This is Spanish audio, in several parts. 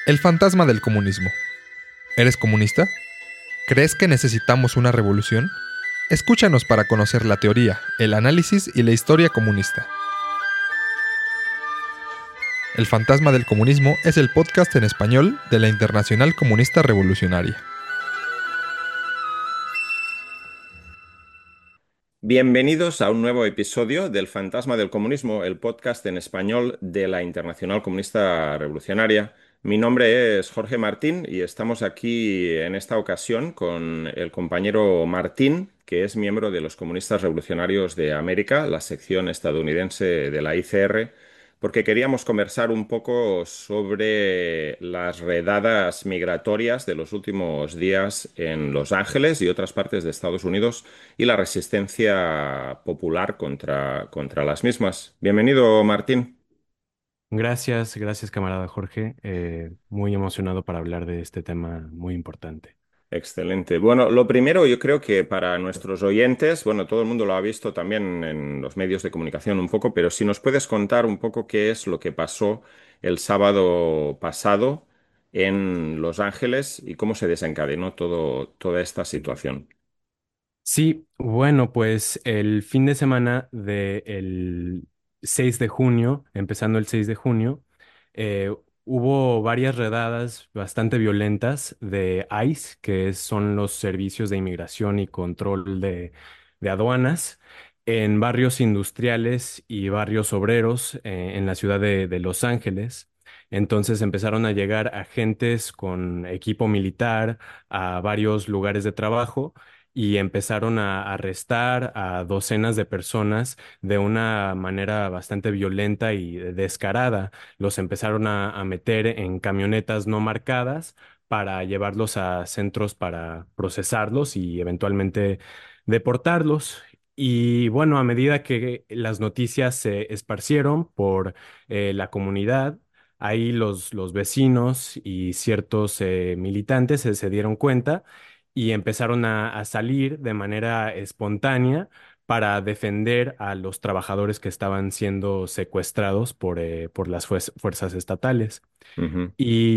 El fantasma del comunismo. ¿Eres comunista? ¿Crees que necesitamos una revolución? Escúchanos para conocer la teoría, el análisis y la historia comunista. El fantasma del comunismo es el podcast en español de la Internacional Comunista Revolucionaria. Bienvenidos a un nuevo episodio del Fantasma del Comunismo, el podcast en español de la Internacional Comunista Revolucionaria. Mi nombre es Jorge Martín y estamos aquí en esta ocasión con el compañero Martín, que es miembro de los Comunistas Revolucionarios de América, la sección estadounidense de la ICR, porque queríamos conversar un poco sobre las redadas migratorias de los últimos días en Los Ángeles y otras partes de Estados Unidos y la resistencia popular contra las mismas. Bienvenido, Martín. Gracias, camarada Jorge. Muy emocionado para hablar de este tema muy importante. Excelente. Bueno, lo primero, yo creo que para nuestros oyentes, bueno, todo el mundo lo ha visto también en los medios de comunicación un poco, pero si nos puedes contar un poco qué es lo que pasó el sábado pasado en Los Ángeles y cómo se desencadenó toda esta situación. Sí, bueno, pues el fin de semana del 6 de junio, empezando el 6 de junio, eh, hubo varias redadas bastante violentas de ICE, son los servicios de inmigración y control de aduanas, en barrios industriales y barrios obreros en la ciudad de Los Ángeles. Entonces empezaron a llegar agentes con equipo militar a varios lugares de trabajo y empezaron a arrestar a docenas de personas de una manera bastante violenta y descarada. Los empezaron a meter en camionetas no marcadas para llevarlos a centros para procesarlos y eventualmente deportarlos. Y bueno, a medida que las noticias se esparcieron por la comunidad, ahí los vecinos y ciertos militantes se dieron cuenta y empezaron a salir de manera espontánea para defender a los trabajadores que estaban siendo secuestrados por las fuerzas estatales. Ujú,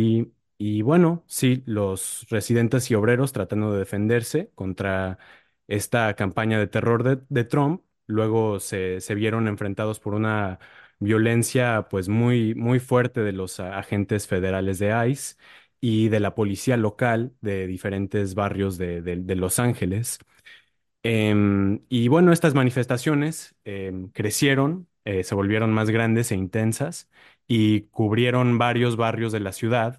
Y bueno, sí, los residentes y obreros tratando de defenderse contra esta campaña de terror de Trump, luego se vieron enfrentados por una violencia pues muy fuerte de los agentes federales de ICE y de la policía local de diferentes barrios de Los Ángeles. Y bueno, estas manifestaciones crecieron, se volvieron más grandes e intensas y cubrieron varios barrios de la ciudad.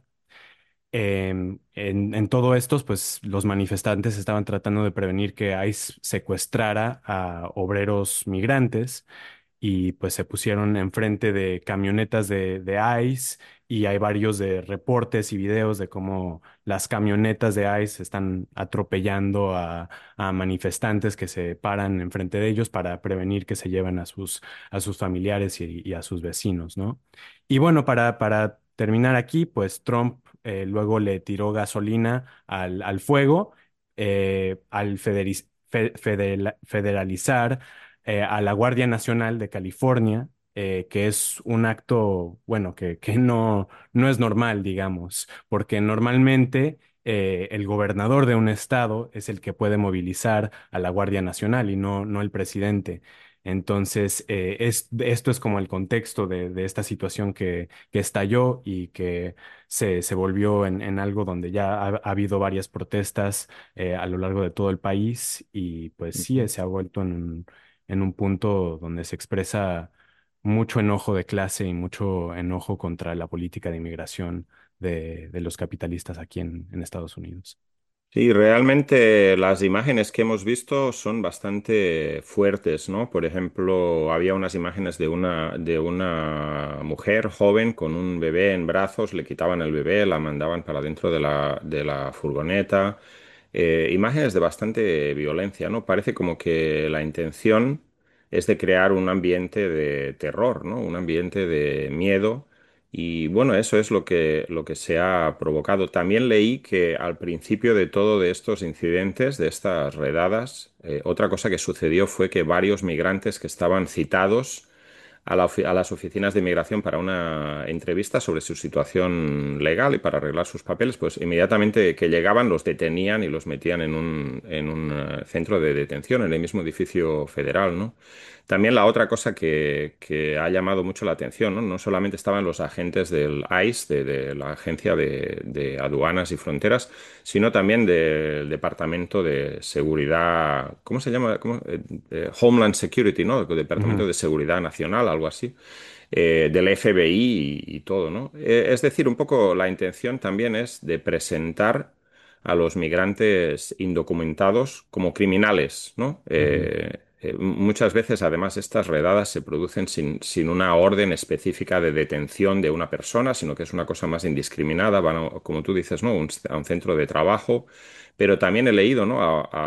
En todo esto, pues los manifestantes estaban tratando de prevenir que ICE secuestrara a obreros migrantes y pues se pusieron enfrente de camionetas de ICE y hay varios de reportes y videos de cómo las camionetas de ICE están atropellando a manifestantes que se paran enfrente de ellos para prevenir que se lleven a sus familiares y a sus vecinos, ¿no? Y bueno, para terminar aquí, pues Trump luego le tiró gasolina al fuego al federalizar a la Guardia Nacional de California, que es un acto, bueno, que no es normal, digamos, porque normalmente el gobernador de un estado es el que puede movilizar a la Guardia Nacional y no el presidente. Entonces, esto es como el contexto de esta situación que estalló y que se volvió en algo donde ya ha habido varias protestas a lo largo de todo el país y pues sí, ujú. se ha vuelto en un punto donde se expresa mucho enojo de clase y mucho enojo contra la política de inmigración de los capitalistas aquí en Estados Unidos. Sí, realmente las imágenes que hemos visto son bastante fuertes, ¿no? Por ejemplo, había unas imágenes de una mujer joven con un bebé en brazos, le quitaban el bebé, la mandaban para dentro de la furgoneta. Imágenes de bastante violencia, ¿no? Parece como que la intención es de crear un ambiente de terror, ¿no? Un ambiente de miedo y bueno, eso es lo que se ha provocado. También leí que al principio de todo de estos incidentes, de estas redadas, otra cosa que sucedió fue que varios migrantes que estaban citados a las oficinas de inmigración para una entrevista sobre su situación legal y para arreglar sus papeles, pues inmediatamente que llegaban los detenían y los metían en un centro de detención en el mismo edificio federal, ¿no? También la otra cosa que ha llamado mucho la atención, ¿no? No solamente estaban los agentes del ICE, de la Agencia de Aduanas y Fronteras, sino también del Departamento de Seguridad, ¿cómo se llama? Homeland Security, ¿no? El Departamento Ujú, de Seguridad Nacional, algo así, del FBI y todo, ¿no? Es decir, un poco la intención también es de presentar a los migrantes indocumentados como criminales, ¿no? ujú, Muchas veces, además, estas redadas se producen sin una orden específica de detención de una persona, sino que es una cosa más indiscriminada, van, como tú dices, ¿no? A un centro de trabajo, pero también he leído, ¿no?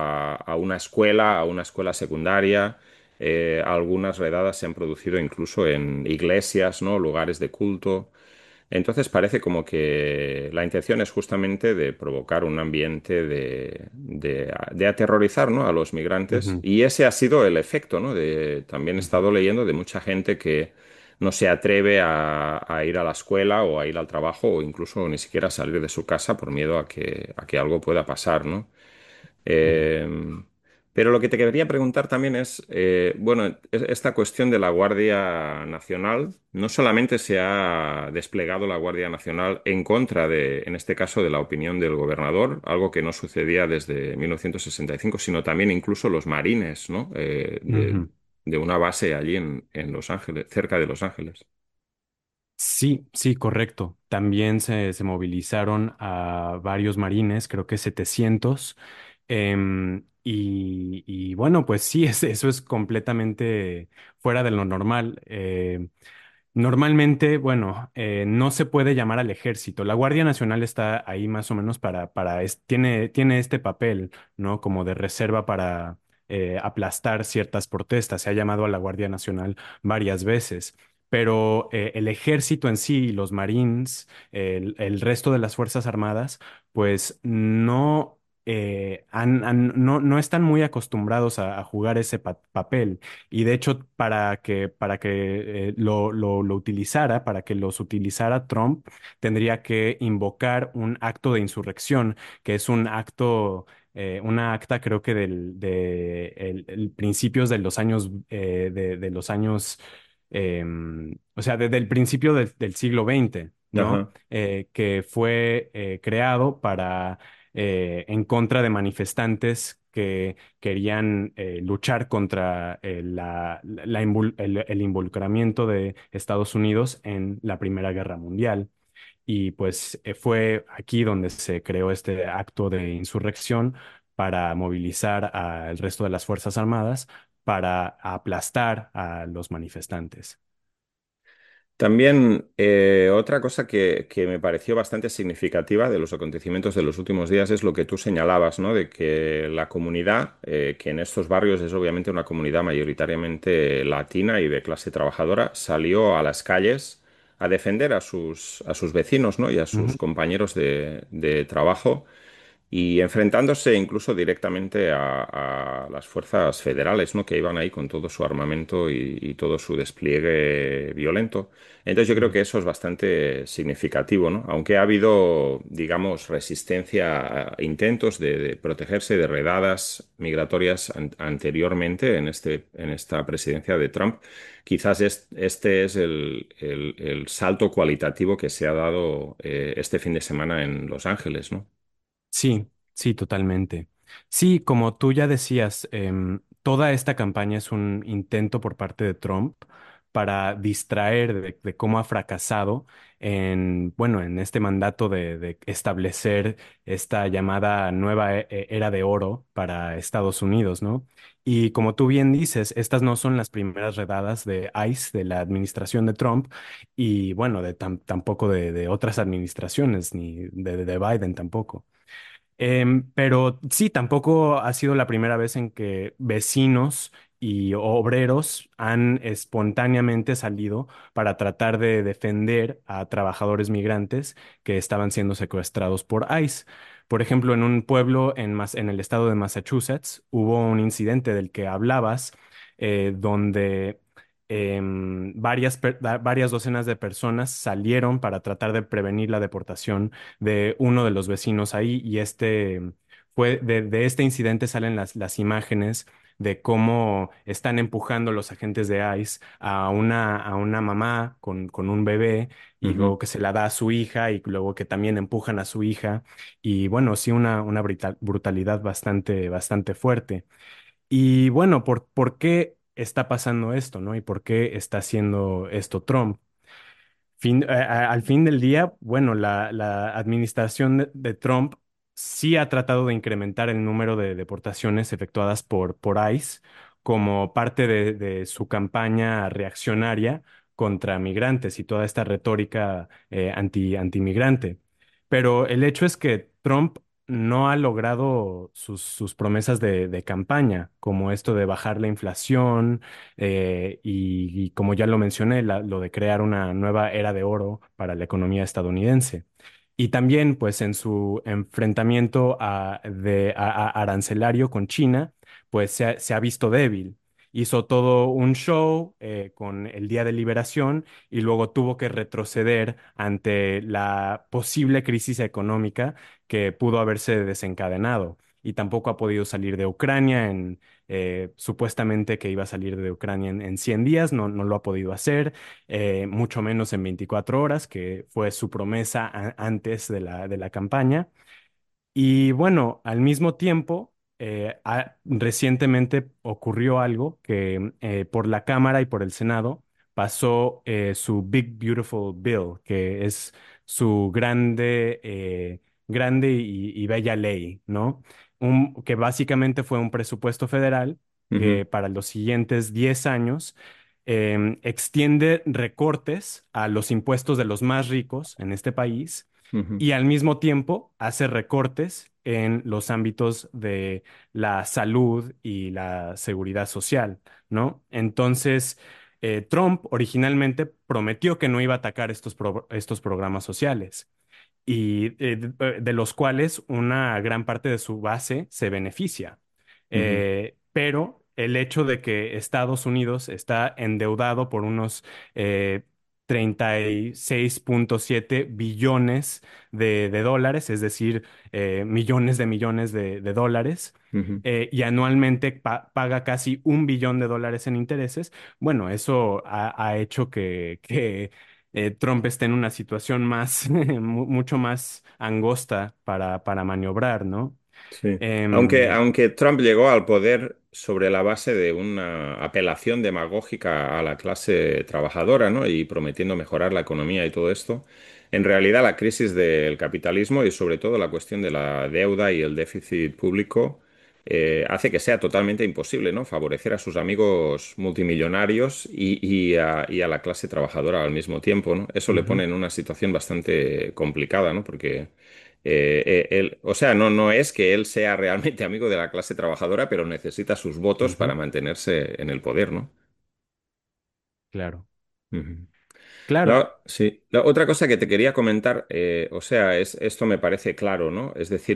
A una escuela secundaria. Algunas redadas se han producido incluso en iglesias, ¿no? Lugares de culto. Entonces parece como que la intención es justamente de provocar un ambiente de aterrorizar, ¿no? A los migrantes. ujú, Y ese ha sido el efecto, ¿no? También he ujú, estado leyendo de mucha gente que no se atreve a ir a la escuela o a ir al trabajo o incluso ni siquiera a salir de su casa por miedo a que algo pueda pasar, ¿no? ujú, Eh, pero lo que te quería preguntar también es, bueno, esta cuestión de la Guardia Nacional, no solamente se ha desplegado la Guardia Nacional en contra de, en este caso, de la opinión del gobernador, algo que no sucedía desde 1965, sino también incluso los marines, ¿no? ujú. De una base allí en Los Ángeles, cerca de Los Ángeles. Sí, sí, correcto. También se movilizaron a varios marines, creo que 700. Y bueno, pues sí, eso es completamente fuera de lo normal. Normalmente, bueno, no se puede llamar al ejército. La Guardia Nacional está ahí más o menos tiene este papel, ¿no? Como de reserva para aplastar ciertas protestas. Se ha llamado a la Guardia Nacional varias veces. Pero el ejército en sí, y los Marines, el resto de las Fuerzas Armadas, pues no están muy acostumbrados a jugar ese papel. Y de hecho, para que lo utilizara, para que los utilizara Trump, tendría que invocar un acto de insurrección, que es un acto, una acta creo que principios de los años, de los años, o sea, desde el principio del siglo XX, ¿no? Ajá. Que fue creado en contra de manifestantes que querían luchar contra el involucramiento de Estados Unidos en la Primera Guerra Mundial. Y pues fue aquí donde se creó este acto de insurrección para movilizar al resto de las Fuerzas Armadas para aplastar a los manifestantes. También otra cosa que me pareció bastante significativa de los acontecimientos de los últimos días es lo que tú señalabas, ¿no? De que la comunidad, que en estos barrios es obviamente una comunidad mayoritariamente latina y de clase trabajadora, salió a las calles a defender a sus vecinos, ¿no? Y a sus Ujú, compañeros de trabajo y enfrentándose incluso directamente a las fuerzas federales, ¿no? Que iban ahí con todo su armamento y todo su despliegue violento. Entonces yo creo ujú. que eso es bastante significativo, ¿no? Aunque ha habido, digamos, resistencia a intentos de protegerse de redadas migratorias anteriormente en esta presidencia de Trump, quizás este es el salto cualitativo que se ha dado este fin de semana en Los Ángeles, ¿no? Sí, sí, totalmente. Sí, como tú ya decías, toda esta campaña es un intento por parte de Trump para distraer de cómo ha fracasado bueno, en este mandato de establecer esta llamada nueva era de oro para Estados Unidos, ¿no? Y como tú bien dices, estas no son las primeras redadas de ICE, de la administración de Trump, y bueno, tampoco de otras administraciones, ni de Biden tampoco. Pero sí, tampoco ha sido la primera vez en que vecinos y obreros han espontáneamente salido para tratar de defender a trabajadores migrantes que estaban siendo secuestrados por ICE. Por ejemplo, en un pueblo en el estado de Massachusetts hubo un incidente del que hablabas, donde varias docenas de personas salieron para tratar de prevenir la deportación de uno de los vecinos ahí y de este incidente salen las imágenes de cómo están empujando los agentes de ICE a una mamá con un bebé y Ujú. luego que se la da a su hija y luego que también empujan a su hija y bueno, sí, una brutalidad bastante fuerte. Y bueno, ¿por qué está pasando esto, ¿no? ¿Y por qué está haciendo esto Trump? Al fin del día, bueno, la administración de Trump sí ha tratado de incrementar el número de deportaciones efectuadas por ICE como parte de su campaña reaccionaria contra migrantes y toda esta retórica antimigrante. Pero el hecho es que Trump no ha logrado sus promesas de campaña, como esto de bajar la inflación y como ya lo mencioné, lo de crear una nueva era de oro para la economía estadounidense. Y también, pues, en su enfrentamiento arancelario con China, pues se ha visto débil. Hizo todo un show con el Día de Liberación y luego tuvo que retroceder ante la posible crisis económica que pudo haberse desencadenado. Y tampoco ha podido salir de Ucrania supuestamente que iba a salir de Ucrania en 100 días, no lo ha podido hacer, mucho menos en 24 horas, que fue su promesa antes de la campaña. Y bueno, al mismo tiempo, recientemente ocurrió algo que por la Cámara y por el Senado pasó su Big Beautiful Bill, que es su grande y bella ley, ¿no? Que básicamente fue un presupuesto federal Ujú. que para los siguientes 10 años extiende recortes a los impuestos de los más ricos en este país Ujú. y al mismo tiempo hace recortes en los ámbitos de la salud y la seguridad social, ¿no? Entonces, Trump originalmente prometió que no iba a atacar estos programas sociales y de los cuales una gran parte de su base se beneficia. Ujú. Pero el hecho de que Estados Unidos está endeudado por unos 36.7 billones de dólares, es decir, millones de dólares, Ujú. y anualmente paga casi 1 billón de dólares en intereses, bueno, eso ha hecho que Trump esté en una situación mucho más angosta para maniobrar, ¿no? Sí. Em, Aunque Trump llegó al poder sobre la base de una apelación demagógica a la clase trabajadora, ¿no? Y prometiendo mejorar la economía y todo esto, en realidad la crisis del capitalismo y sobre todo la cuestión de la deuda y el déficit público hace que sea totalmente imposible, ¿no? Favorecer a sus amigos multimillonarios y a la clase trabajadora al mismo tiempo, ¿no? Eso le ujú, pone en una situación bastante complicada, ¿no? Porque o sea, no es que él sea realmente amigo de la clase trabajadora, pero necesita sus votos para ujú, mantenerse en el poder, ¿no? claro, Ujú. claro. Sí. La otra cosa que te quería comentar, o sea, esto me parece claro, ¿no? Es decir,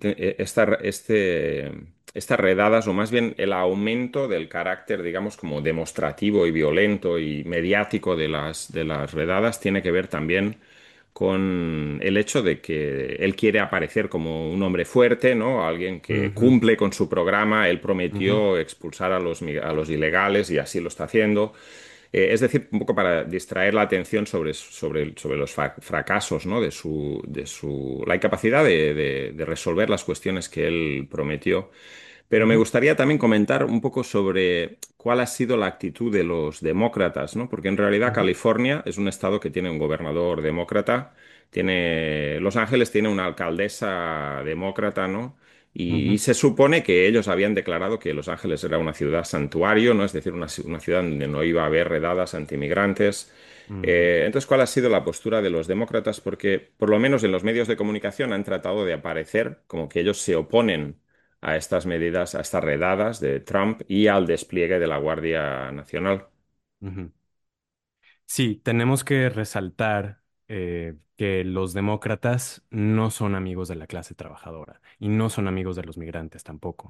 estas redadas, o más bien el aumento del carácter, digamos, como demostrativo y violento y mediático de las redadas, tiene que ver también con el hecho de que él quiere aparecer como un hombre fuerte, ¿no? Alguien que Ujú, cumple con su programa. Él ujú, prometió expulsar a los ilegales y así lo está haciendo. Es decir, un poco para distraer la atención sobre los fracasos, ¿no? La incapacidad de resolver las cuestiones que él prometió. Pero me ujú, gustaría también comentar un poco sobre cuál ha sido la actitud de los demócratas, ¿no? Porque en realidad ujú, California es un estado que tiene un gobernador demócrata, Los Ángeles tiene una alcaldesa demócrata, ¿no? Y ujú, se supone que ellos habían declarado que Los Ángeles era una ciudad santuario, ¿no? Es decir, una ciudad donde no iba a haber redadas antimigrantes. ujú, Entonces, ¿cuál ha sido la postura de los demócratas? Porque, por lo menos en los medios de comunicación, han tratado de aparecer como que ellos se oponen a estas medidas, a estas redadas de Trump y al despliegue de la Guardia Nacional. ujú. Sí, tenemos que resaltar que los demócratas no son amigos de la clase trabajadora y no son amigos de los migrantes tampoco.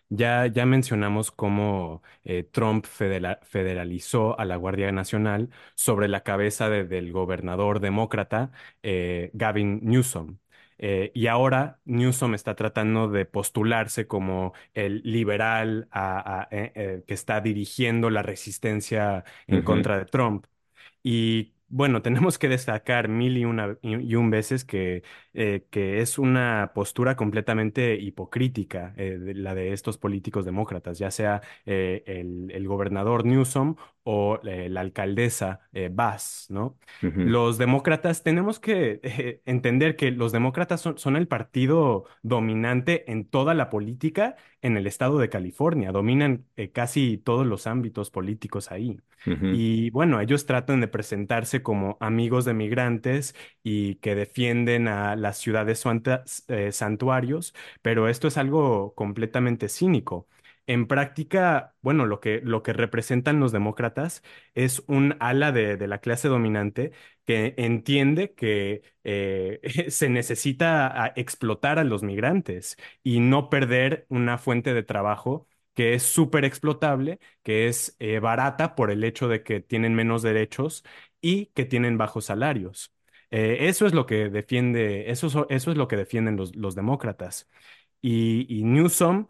Ya mencionamos cómo Trump federalizó a la Guardia Nacional sobre la cabeza del gobernador demócrata Gavin Newsom. Y ahora Newsom está tratando de postularse como el liberal que está dirigiendo la resistencia en Ujú, contra de Trump. Y bueno, tenemos que destacar y un veces que es una postura completamente hipocrítica, la de estos políticos demócratas, ya sea el gobernador Newsom o la alcaldesa Bass, ¿no? ujú, Los demócratas, tenemos que entender que los demócratas son el partido dominante en toda la política en el estado de California, dominan casi todos los ámbitos políticos ahí. ujú, Y bueno, ellos tratan de presentarse como amigos de migrantes y que defienden a las ciudades santuarios, pero esto es algo completamente cínico. En práctica, bueno, lo que representan los demócratas es un ala de la clase dominante que entiende que se necesita explotar a los migrantes y no perder una fuente de trabajo que es súper explotable, que es barata por el hecho de que tienen menos derechos y que tienen bajos salarios. Eso es lo que defiende, eso es lo que defienden los demócratas. Y Newsom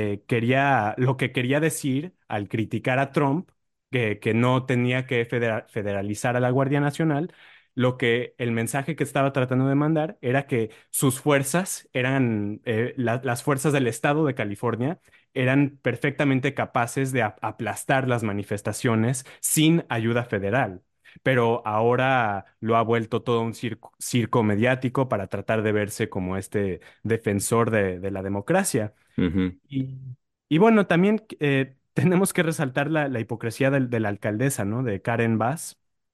lo que quería decir al criticar a Trump, que no tenía que federalizar a la Guardia Nacional, el mensaje que estaba tratando de mandar era que sus fuerzas eran, las fuerzas del estado de California eran perfectamente capaces de aplastar las manifestaciones sin ayuda federal. Pero ahora lo ha vuelto todo un circo mediático para tratar de verse como este defensor de la democracia. ujú, Y, y bueno, también tenemos que resaltar la hipocresía de la alcaldesa, ¿no? De Karen Bass,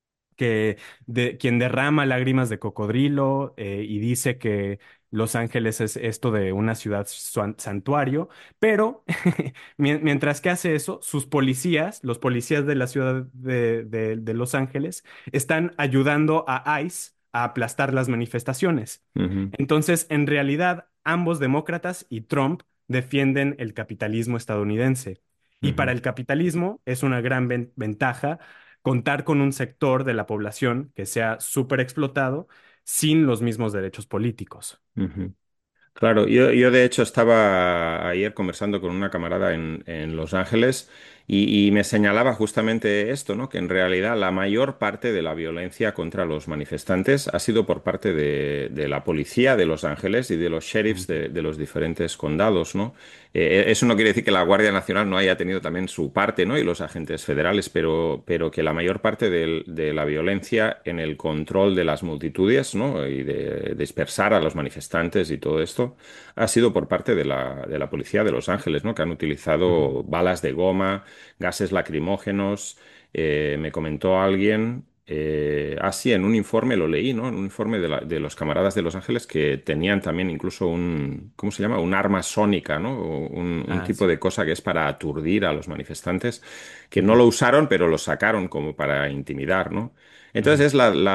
quien derrama lágrimas de cocodrilo y dice que Los Ángeles es esto de una ciudad santuario, pero mientras que hace eso, los policías de la ciudad de Los Ángeles, están ayudando a ICE a aplastar las manifestaciones. ujú, Entonces, en realidad, ambos demócratas y Trump defienden el capitalismo estadounidense. Y para ujú, el capitalismo es una gran ventaja contar con un sector de la población que sea súper explotado sin los mismos derechos políticos. ujú. Claro, yo de hecho estaba ayer conversando con una camarada en Los Ángeles y me señalaba justamente esto, ¿no? Que en realidad la mayor parte de la violencia contra los manifestantes ha sido por parte de la policía de Los Ángeles y de los sheriffs Ujú, de los diferentes condados, ¿no? Eso no quiere decir que la Guardia Nacional no haya tenido también su parte, ¿no? Y los agentes federales, pero que la mayor parte de la violencia en el control de las multitudes, ¿no? Y de dispersar a los manifestantes y todo esto ha sido por parte de la policía de Los Ángeles, ¿no? Que han ujú, utilizado balas de goma, gases lacrimógenos. Me comentó alguien, sí, en un informe lo leí, ¿no? En un informe de los camaradas de Los Ángeles que tenían también incluso ¿cómo se llama? Un arma sónica, ¿no? O un Ah, tipo sí. de cosa que es para aturdir a los manifestantes, que no Ujú, lo usaron, pero lo sacaron como para intimidar, ¿no? Entonces ujú, es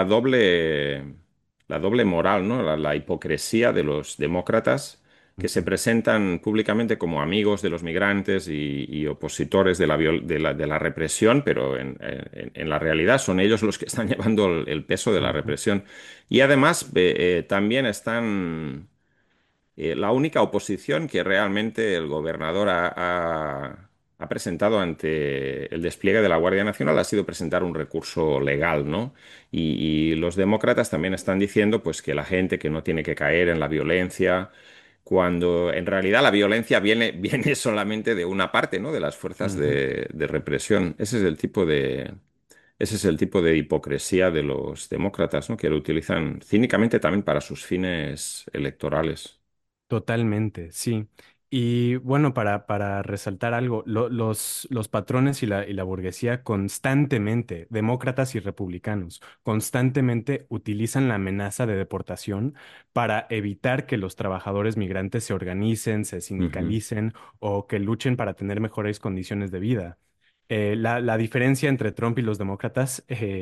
la doble moral, ¿no? La hipocresía de los demócratas que se ujú, presentan públicamente como amigos de los migrantes y opositores de la represión, pero en la realidad son ellos los que están llevando el peso de la ujú, represión. Y además también están la única oposición que realmente el gobernador ha presentado ante el despliegue de la Guardia Nacional ha sido presentar un recurso legal, ¿no? Y los demócratas también están diciendo pues que la gente que no tiene que caer en la violencia, cuando en realidad la violencia viene solamente de una parte, ¿no? De las fuerzas ujú. de represión. Ese es el tipo de hipocresía de los demócratas, ¿no? Que lo utilizan cínicamente también para sus fines electorales. Totalmente, sí. Y bueno, para resaltar algo, los patrones y la burguesía constantemente, demócratas y republicanos, constantemente utilizan la amenaza de deportación para evitar que los trabajadores migrantes se organicen, se Ujú, sindicalicen o que luchen para tener mejores condiciones de vida. La diferencia entre Trump y los demócratas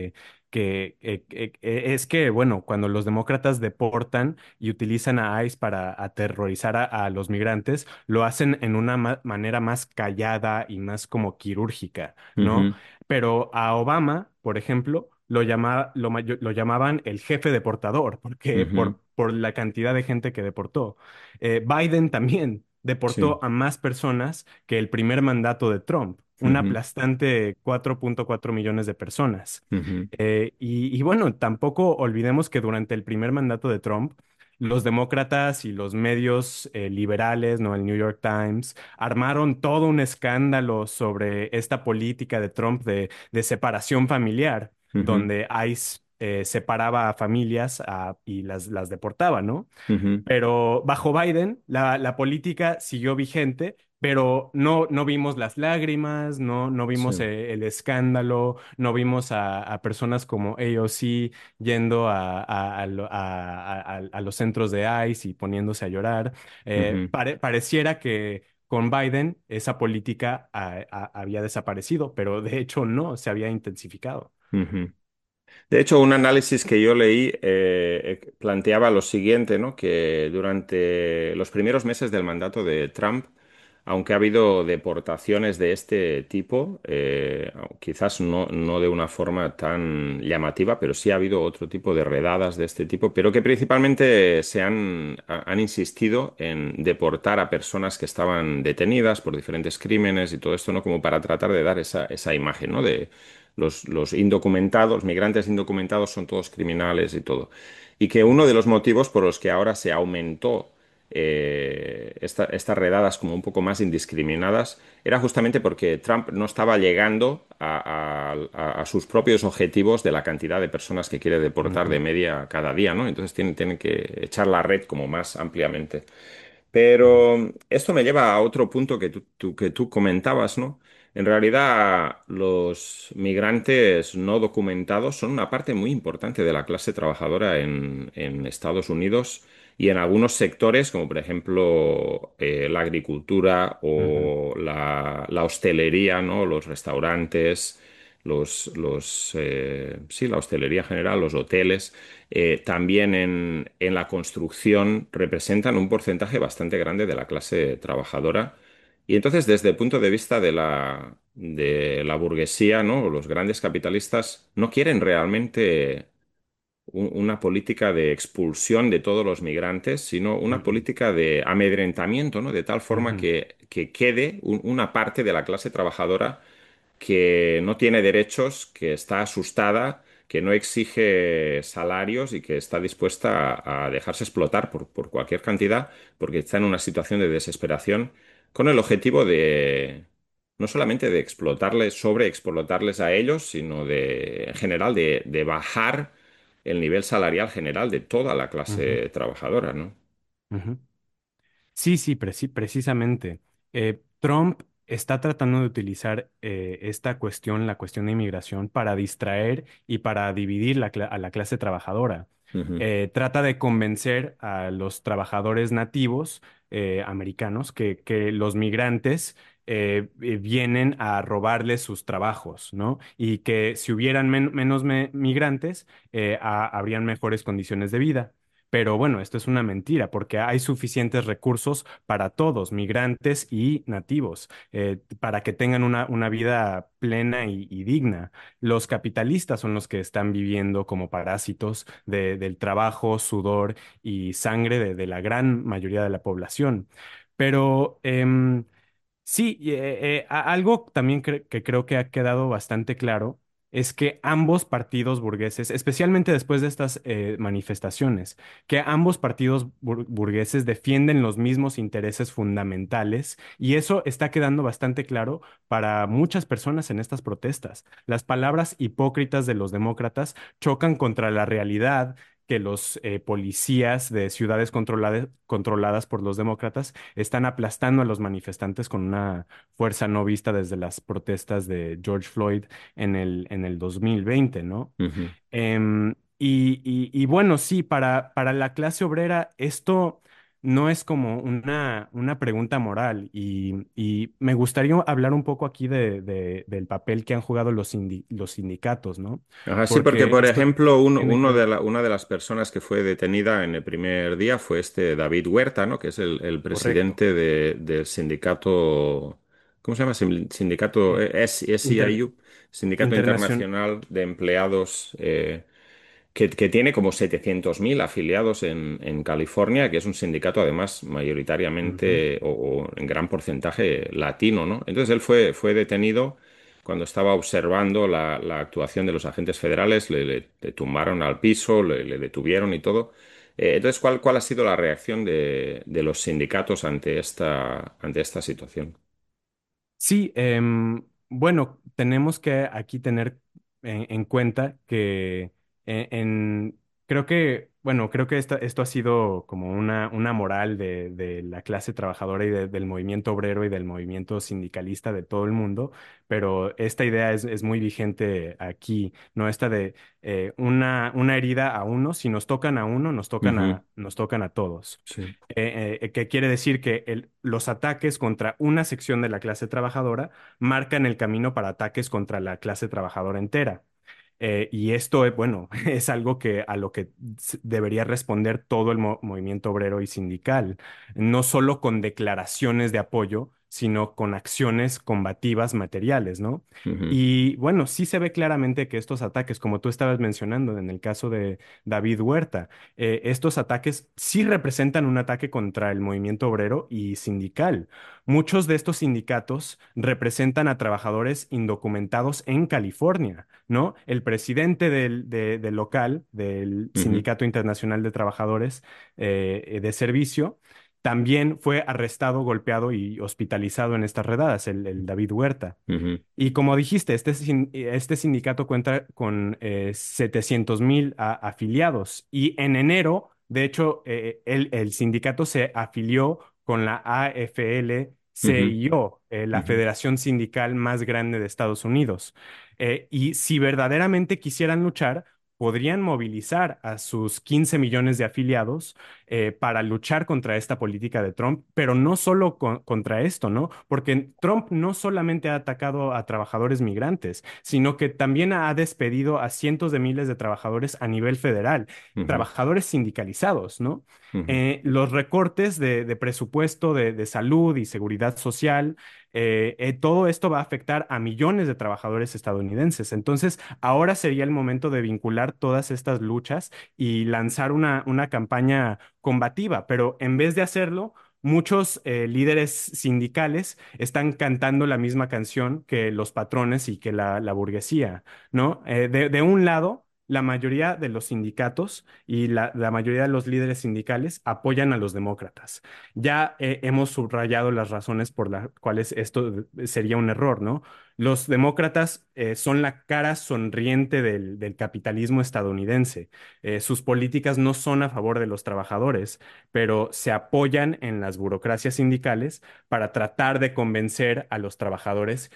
es que, bueno, cuando los demócratas deportan y utilizan a ICE para aterrorizar a los migrantes, lo hacen en una manera más callada y más como quirúrgica, ¿no? Ujú, Pero a Obama, por ejemplo, lo llamaban el jefe deportador, porque ujú, por la cantidad de gente que deportó. Biden también sí, deportó a más personas que el primer mandato de Trump, un ujú, aplastante 4.4 millones de personas. ujú, Y bueno, tampoco olvidemos que durante el primer mandato de Trump, los demócratas y los medios liberales, ¿no? El New York Times, armaron todo un escándalo sobre esta política de Trump de separación familiar, ujú, donde ICE separaba a familias y las deportaba, ¿no? ujú, Pero bajo Biden, la política siguió vigente, pero no vimos las lágrimas, no vimos sí, el escándalo, no vimos a personas como AOC yendo a los centros de ICE y poniéndose a llorar. ujú, Pareciera que con Biden esa política había desaparecido, pero de hecho no, se había intensificado. ujú. De hecho, un análisis que yo leí planteaba lo siguiente, ¿no? Que durante los primeros meses del mandato de Trump, aunque ha habido deportaciones de este tipo, quizás no de una forma tan llamativa, pero sí ha habido otro tipo de redadas de este tipo, pero que principalmente han insistido en deportar a personas que estaban detenidas por diferentes crímenes y todo esto, ¿no? Como para tratar de dar esa imagen, ¿no? De los indocumentados, migrantes indocumentados son todos criminales y todo. Y que uno de los motivos por los que ahora se aumentó estas redadas como un poco más indiscriminadas era justamente porque Trump no estaba llegando a sus propios objetivos de la cantidad de personas que quiere deportar de Ujú, media cada día, ¿no? Entonces tienen que echar la red como más ampliamente. ujú, Pero esto me lleva a otro punto que que tú comentabas, ¿no? En realidad, los migrantes no documentados son una parte muy importante de la clase trabajadora en Estados Unidos y en algunos sectores, como por ejemplo la agricultura ujú, o la hostelería, ¿no? Los restaurantes, sí, la hostelería en general, los hoteles también en la construcción representan un porcentaje bastante grande de la clase trabajadora. Y entonces, desde el punto de vista de la burguesía, ¿no? Los grandes capitalistas no quieren realmente una política de expulsión de todos los migrantes, sino una ujú, política de amedrentamiento, ¿no? De tal forma ujú, que quede una parte de la clase trabajadora que no tiene derechos, que está asustada, que no exige salarios y que está dispuesta a dejarse explotar por cualquier cantidad, porque está en una situación de desesperación, con el objetivo de no solamente de explotarles, sobreexplotarles a ellos, sino en general, de bajar el nivel salarial general de toda la ujú, clase trabajadora, ¿no? ujú. Sí, sí, precisamente. Trump está tratando de utilizar esta cuestión, la cuestión de inmigración, para distraer y para dividir a la clase trabajadora. Ujú, Trata de convencer a los trabajadores nativos americanos que los migrantes vienen a robarles sus trabajos, ¿no? Y que si hubieran menos migrantes, habrían mejores condiciones de vida. Pero bueno, esto es una mentira porque hay suficientes recursos para todos, migrantes y nativos, para que tengan una vida plena y digna. Los capitalistas son los que están viviendo como parásitos del trabajo, sudor y sangre de la gran mayoría de la población. Pero sí, algo también que creo que ha quedado bastante claro es que ambos partidos burgueses, especialmente después de estas manifestaciones, que ambos partidos burgueses defienden los mismos intereses fundamentales y eso está quedando bastante claro para muchas personas en estas protestas. Las palabras hipócritas de los demócratas chocan contra la realidad que los policías de ciudades controladas por los demócratas están aplastando a los manifestantes con una fuerza no vista desde las protestas de George Floyd en el 2020, ¿no? ujú, Y bueno, sí, para la clase obrera esto no es como una pregunta moral y me gustaría hablar un poco aquí del papel que han jugado los sindicatos, ¿no? Ajá, sí, porque Porque por esto ejemplo, tiene que ver. una de las personas que fue detenida en el primer día fue este David Huerta, ¿no? Que es el Correcto. presidente del sindicato, ¿cómo se llama? Sindicato Eh, inter- SIU, Sindicato internacion- Internacional de Empleados, que tiene como 700.000 afiliados en California, que es un sindicato además Ujú. mayoritariamente o en gran porcentaje latino, ¿no? Entonces él fue detenido cuando estaba observando la actuación de los agentes federales, le tumbaron al piso, le detuvieron y todo. Entonces, ¿cuál ha sido la reacción de los sindicatos ante esta situación? Sí, bueno, tenemos que aquí tener en cuenta que creo que, bueno, creo que esto ha sido como una moral de la clase trabajadora y del movimiento obrero y del movimiento sindicalista de todo el mundo, pero esta idea es muy vigente aquí, ¿no? Esta de una herida a uno, si nos tocan a uno, Ujú, nos tocan a todos. sí. Que quiere decir que los ataques contra una sección de la clase trabajadora marcan el camino para ataques contra la clase trabajadora entera. Y esto, bueno, es algo que a lo que debería responder todo el movimiento obrero y sindical, no solo con declaraciones de apoyo, sino con acciones combativas materiales, ¿no? Ujú, Y bueno, sí se ve claramente que estos ataques, como tú estabas mencionando en el caso de David Huerta, estos ataques sí representan un ataque contra el movimiento obrero y sindical. Muchos de estos sindicatos representan a trabajadores indocumentados en California, ¿no? El presidente del local, del ujú, Sindicato Internacional de Trabajadores de Servicio, también fue arrestado, golpeado y hospitalizado en estas redadas, el David Huerta. ujú, Y como dijiste, este sindicato cuenta con 700,000 afiliados y en enero, de hecho, el sindicato se afilió con la ujú, AFL-CIO, la ujú, federación sindical más grande de Estados Unidos. Y si verdaderamente quisieran luchar, podrían movilizar a sus 15 millones de afiliados para luchar contra esta política de Trump, pero no solo contra esto, ¿no? Porque Trump no solamente ha atacado a trabajadores migrantes, sino que también ha despedido a cientos de miles de trabajadores a nivel federal, ujú, trabajadores sindicalizados, ¿no? ujú, Los recortes de presupuesto de salud y seguridad social, todo esto va a afectar a millones de trabajadores estadounidenses. Entonces, ahora sería el momento de vincular todas estas luchas y lanzar una campaña combativa, pero en vez de hacerlo, muchos líderes sindicales están cantando la misma canción que los patrones y que la burguesía, ¿no? De un lado, la mayoría de los sindicatos y la mayoría de los líderes sindicales apoyan a los demócratas. Ya hemos subrayado las razones por las cuales esto sería un error, ¿no? Los demócratas son la cara sonriente del capitalismo estadounidense. Sus políticas no son a favor de los trabajadores, pero se apoyan en las burocracias sindicales para tratar de convencer a los trabajadores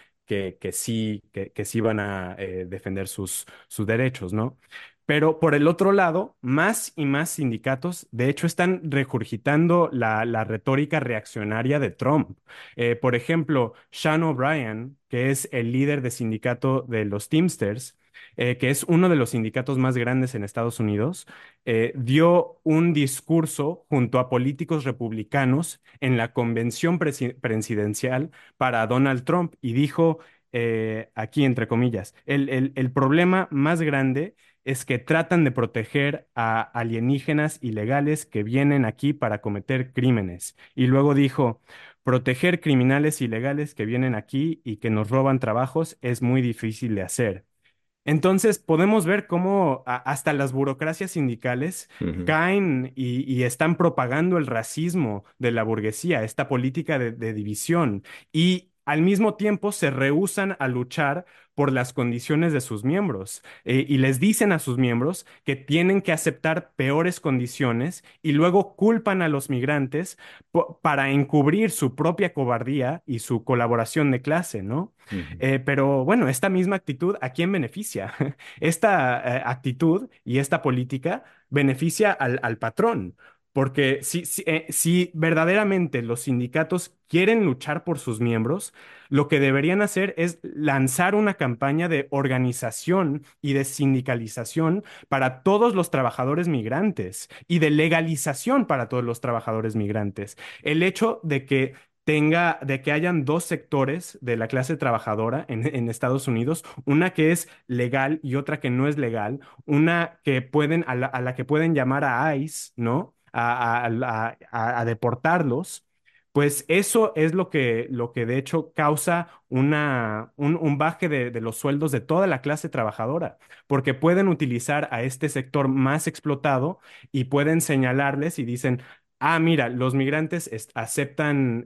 que sí van a defender sus derechos, ¿no? Pero por el otro lado, más y más sindicatos, de hecho, están regurgitando la retórica reaccionaria de Trump. Por ejemplo, Sean O'Brien, que es el líder de sindicato de los Teamsters, que es uno de los sindicatos más grandes en Estados Unidos, dio un discurso junto a políticos republicanos en la convención presidencial para Donald Trump y dijo, aquí entre comillas, el problema más grande es que tratan de proteger a alienígenas ilegales que vienen aquí para cometer crímenes. Y luego dijo, proteger criminales ilegales que vienen aquí y que nos roban trabajos es muy difícil de hacer. Entonces podemos ver cómo hasta las burocracias sindicales ujú, caen y están propagando el racismo de la burguesía, esta política de división, y al mismo tiempo se rehúsan a luchar por las condiciones de sus miembros, y les dicen a sus miembros que tienen que aceptar peores condiciones y luego culpan a los migrantes para encubrir su propia cobardía y su colaboración de clase, ¿no? ujú. Pero bueno, esta misma actitud, ¿a quién beneficia? Esta actitud y esta política beneficia al patrón, Porque si verdaderamente los sindicatos quieren luchar por sus miembros, lo que deberían hacer es lanzar una campaña de organización y de sindicalización para todos los trabajadores migrantes y de legalización para todos los trabajadores migrantes. El hecho de que hayan dos sectores de la clase trabajadora en Estados Unidos, una que es legal y otra que no es legal, una que pueden, a la que pueden llamar a ICE, ¿no? A deportarlos, pues eso es lo que de hecho causa un baje de los sueldos de toda la clase trabajadora, porque pueden utilizar a este sector más explotado y pueden señalarles y dicen, ah, mira, los migrantes aceptan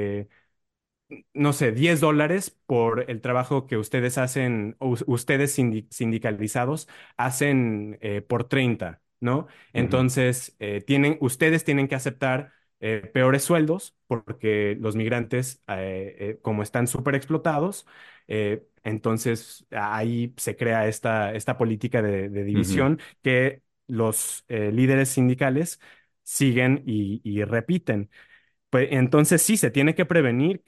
no sé, $10 por el trabajo que ustedes hacen, ustedes sindicalizados hacen por 30, ¿no? Ujú, Entonces, ustedes tienen que aceptar peores sueldos porque los migrantes, como están súper explotados, entonces ahí se crea esta política de ujú, división que los líderes sindicales siguen y repiten. Pues entonces sí, se tiene que prevenir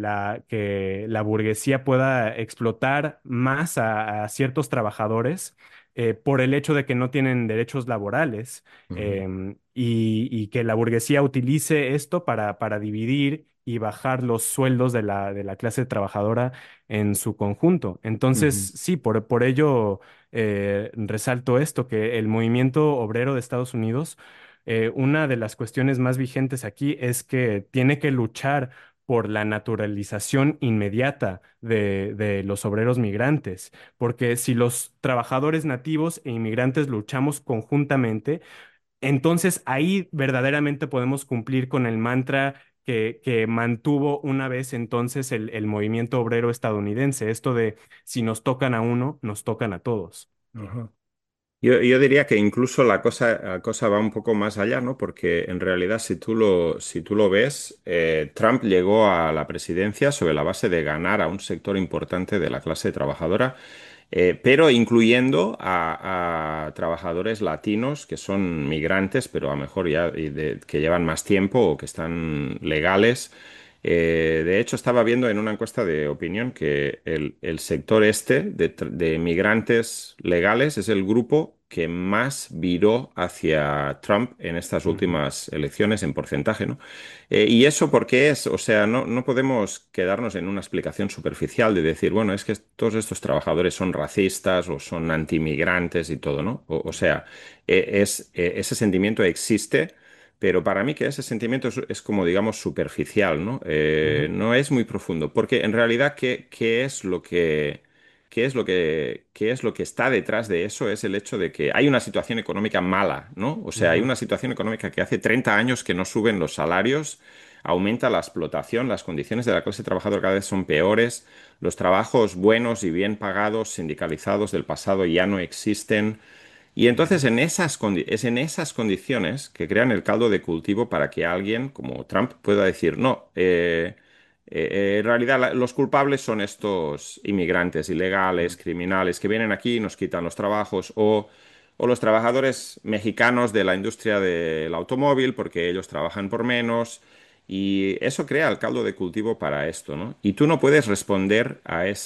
que la burguesía pueda explotar más a ciertos trabajadores por el hecho de que no tienen derechos laborales, ujú, y que la burguesía utilice esto para dividir y bajar los sueldos de la clase trabajadora en su conjunto. Entonces ujú, sí, por ello resalto esto, que el movimiento obrero de Estados Unidos, una de las cuestiones más vigentes aquí es que tiene que luchar por la naturalización inmediata de los obreros migrantes, porque si los trabajadores nativos e inmigrantes luchamos conjuntamente, entonces ahí verdaderamente podemos cumplir con el mantra que mantuvo una vez entonces el movimiento obrero estadounidense, esto de si nos tocan a uno, nos tocan a todos. ajá. Yo diría que incluso la cosa va un poco más allá, ¿no? Porque en realidad, si tú lo ves, Trump llegó a la presidencia sobre la base de ganar a un sector importante de la clase trabajadora, pero incluyendo a trabajadores latinos que son migrantes, pero a lo mejor ya que llevan más tiempo o que están legales. De hecho, estaba viendo en una encuesta de opinión que el sector este de migrantes legales es el grupo que más viró hacia Trump en estas Ujú, últimas elecciones en porcentaje, ¿no? ¿Y eso por qué es? O sea, no podemos quedarnos en una explicación superficial de decir, bueno, es que todos estos trabajadores son racistas o son antimigrantes y todo, ¿no? O sea, ese sentimiento existe. Pero para mí que ese sentimiento es como, digamos, superficial, ¿no? ujú, No es muy profundo, porque en realidad, ¿qué es lo qué es lo que está detrás de eso? Es el hecho de que hay una situación económica mala, ¿no? O sea, hay ujú, una situación económica que hace 30 años que no suben los salarios, aumenta la explotación, las condiciones de la clase trabajadora cada vez son peores, los trabajos buenos y bien pagados, sindicalizados del pasado ya no existen. Y entonces ujú, es en esas condiciones que crean el caldo de cultivo para que alguien como Trump pueda decir, no, en realidad los culpables son estos inmigrantes ilegales, ujú, criminales, que vienen aquí y nos quitan los trabajos, o los trabajadores mexicanos de la industria del automóvil, porque ellos trabajan por menos. Y eso crea el caldo de cultivo para esto, ¿no? Y tú no puedes responder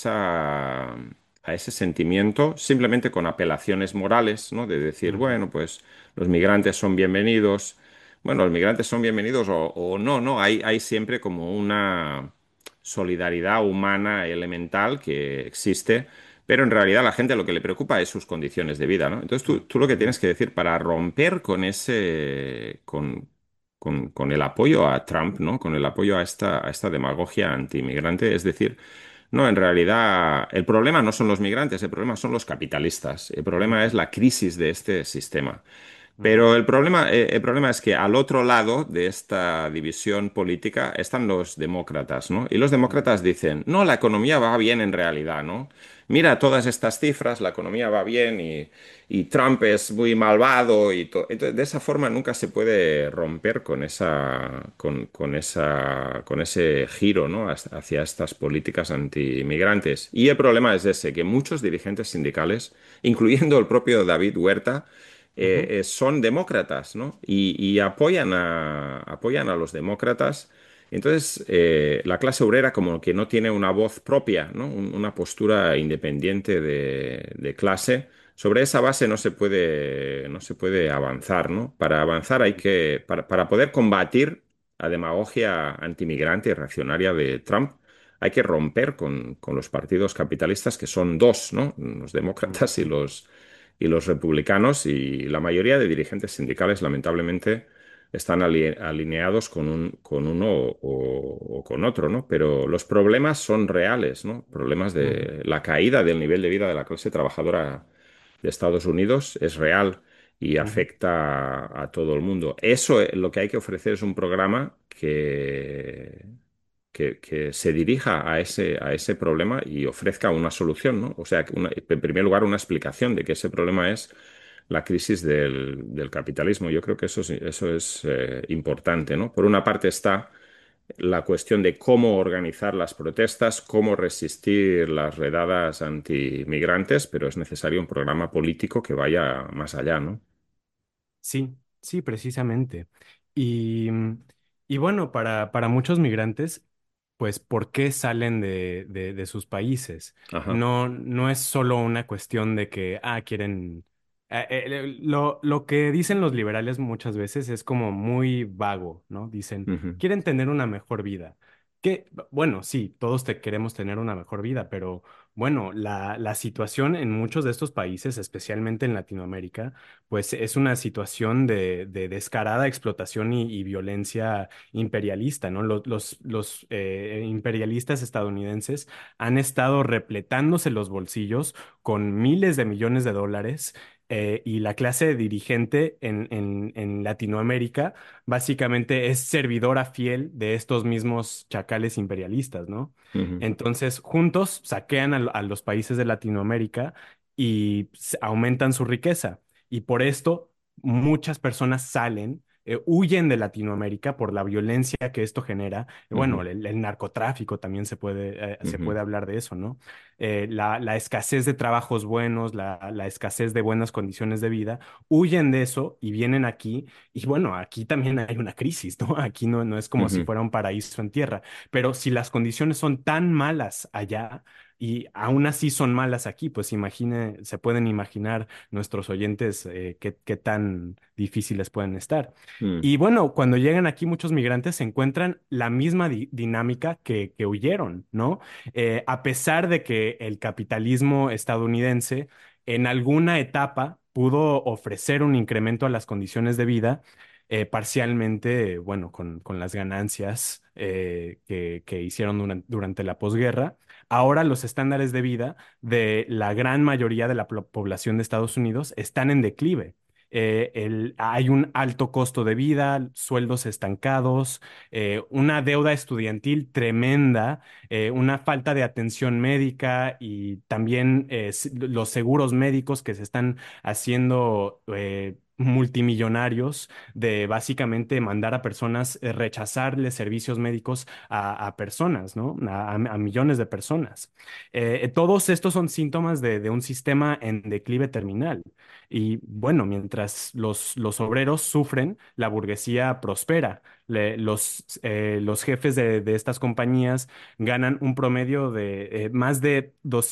a ese sentimiento simplemente con apelaciones morales, ¿no? De decir, ujú, bueno, pues los migrantes son bienvenidos. Bueno, los migrantes son bienvenidos o no, ¿no? Hay siempre como una solidaridad humana elemental que existe, pero en realidad a la gente lo que le preocupa es sus condiciones de vida, ¿no? Entonces tú lo que ujú, tienes que decir para romper con el apoyo a Trump, ¿no? Con el apoyo a esta demagogia anti-inmigrante, es decir, no, en realidad el problema no son los migrantes, el problema son los capitalistas, el problema es ujú, la crisis de este sistema. ujú, Pero el problema es que al otro lado de esta división política están los demócratas, ¿no? Y los ujú, demócratas dicen, no, la economía va bien en realidad, ¿no? Mira todas estas cifras, la economía va bien y Trump es muy malvado y todo. Entonces, de esa forma nunca se puede romper con ese giro, ¿no? Hacia estas políticas anti-inmigrantes. Y el problema es ese, que muchos dirigentes sindicales, incluyendo el propio David Huerta, Ujú, son demócratas, ¿no? Y apoyan a los demócratas. Entonces, la clase obrera como que no tiene una voz propia, ¿no? Una postura independiente de clase. Sobre esa base no se puede avanzar, ¿no? Para avanzar para poder combatir la demagogia antimigrante y reaccionaria de Trump, hay que romper con los partidos capitalistas, que son dos, ¿no? Los demócratas y ujú, los republicanos, y la mayoría de dirigentes sindicales, lamentablemente, están alineados con uno o con otro, ¿no? Pero los problemas son reales, ¿no? Problemas ujú. de la caída del nivel de vida de la clase trabajadora de Estados Unidos es real y Ujú. afecta a todo el mundo. Eso, lo que hay que ofrecer es un programa que se dirija a ese problema y ofrezca una solución, ¿no? O sea, en primer lugar, una explicación de que ese problema es la crisis del capitalismo. Yo creo que eso es importante, ¿no? Por una parte está la cuestión de cómo organizar las protestas, cómo resistir las redadas antimigrantes, pero es necesario un programa político que vaya más allá, ¿no? Sí, sí, precisamente. Y, y bueno, para muchos migrantes, pues, ¿por qué salen de sus países? Ajá. No es solo una cuestión de que, quieren... lo que dicen los liberales muchas veces es como muy vago, ¿no? Dicen, Ujú, quieren tener una mejor vida. Que, bueno, sí, todos te queremos tener una mejor vida, pero bueno, la situación en muchos de estos países, especialmente en Latinoamérica, pues es una situación de descarada explotación y violencia imperialista, ¿no? Los imperialistas estadounidenses han estado repletándose los bolsillos con miles de millones de dólares. Y la clase dirigente en Latinoamérica básicamente es servidora fiel de estos mismos chacales imperialistas, ¿no? ujú, Entonces, juntos saquean a los países de Latinoamérica y aumentan su riqueza. Y por esto muchas personas salen, huyen de Latinoamérica por la violencia que esto genera. Bueno, ujú, el narcotráfico también se ujú, puede hablar de eso, ¿no? La escasez de trabajos buenos, la escasez de buenas condiciones de vida, huyen de eso y vienen aquí. Y bueno, aquí también hay una crisis, ¿no? Aquí no es como si ujú, fuera un paraíso en tierra, pero si las condiciones son tan malas allá, y aún así son malas aquí, pues se pueden imaginar nuestros oyentes qué tan difíciles pueden estar. mm, Y bueno, cuando llegan aquí muchos migrantes se encuentran la misma dinámica que huyeron, ¿no? A pesar de que el capitalismo estadounidense en alguna etapa pudo ofrecer un incremento a las condiciones de vida, parcialmente, bueno, con las ganancias que hicieron durante la posguerra. Ahora los estándares de vida de la gran mayoría de la población de Estados Unidos están en declive. Hay un alto costo de vida, sueldos estancados, una deuda estudiantil tremenda, una falta de atención médica y también los seguros médicos que se están haciendo multimillonarios de básicamente mandar a personas, rechazarles servicios médicos a personas, ¿no? A millones de personas. Todos estos son síntomas de un sistema en declive terminal. Y bueno, mientras los obreros sufren, la burguesía prospera. Los jefes de estas compañías ganan un promedio de más de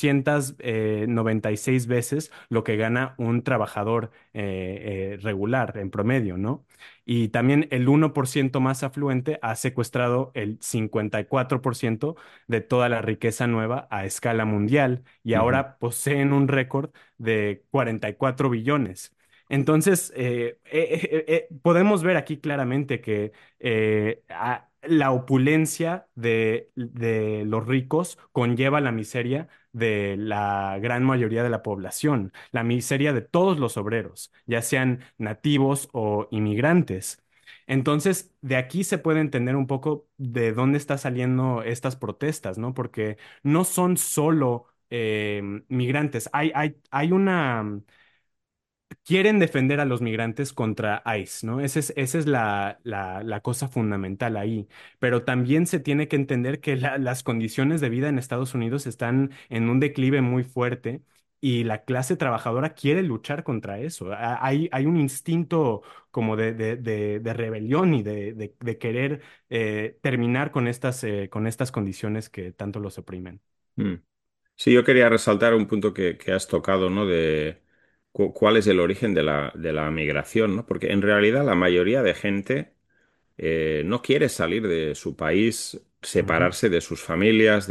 296 veces lo que gana un trabajador regular en promedio, ¿no? Y también el 1% más afluente ha secuestrado el 54% de toda la riqueza nueva a escala mundial y ujú, ahora poseen un récord de 44 billones. Entonces, podemos ver aquí claramente que la opulencia de los ricos conlleva la miseria de la gran mayoría de la población, la miseria de todos los obreros, ya sean nativos o inmigrantes. Entonces, de aquí se puede entender un poco de dónde están saliendo estas protestas, ¿no? Porque no son solo migrantes. Hay una quieren defender a los migrantes contra ICE, ¿no? Esa es la cosa fundamental ahí. Pero también se tiene que entender que las condiciones de vida en Estados Unidos están en un declive muy fuerte y la clase trabajadora quiere luchar contra eso. Hay un instinto como de rebelión y de querer terminar con estas condiciones que tanto los oprimen. Mm. Sí, yo quería resaltar un punto que has tocado, ¿no? De cuál es el origen de la migración, ¿no? Porque en realidad la mayoría de gente no quiere salir de su país, Ujú, separarse de sus familias,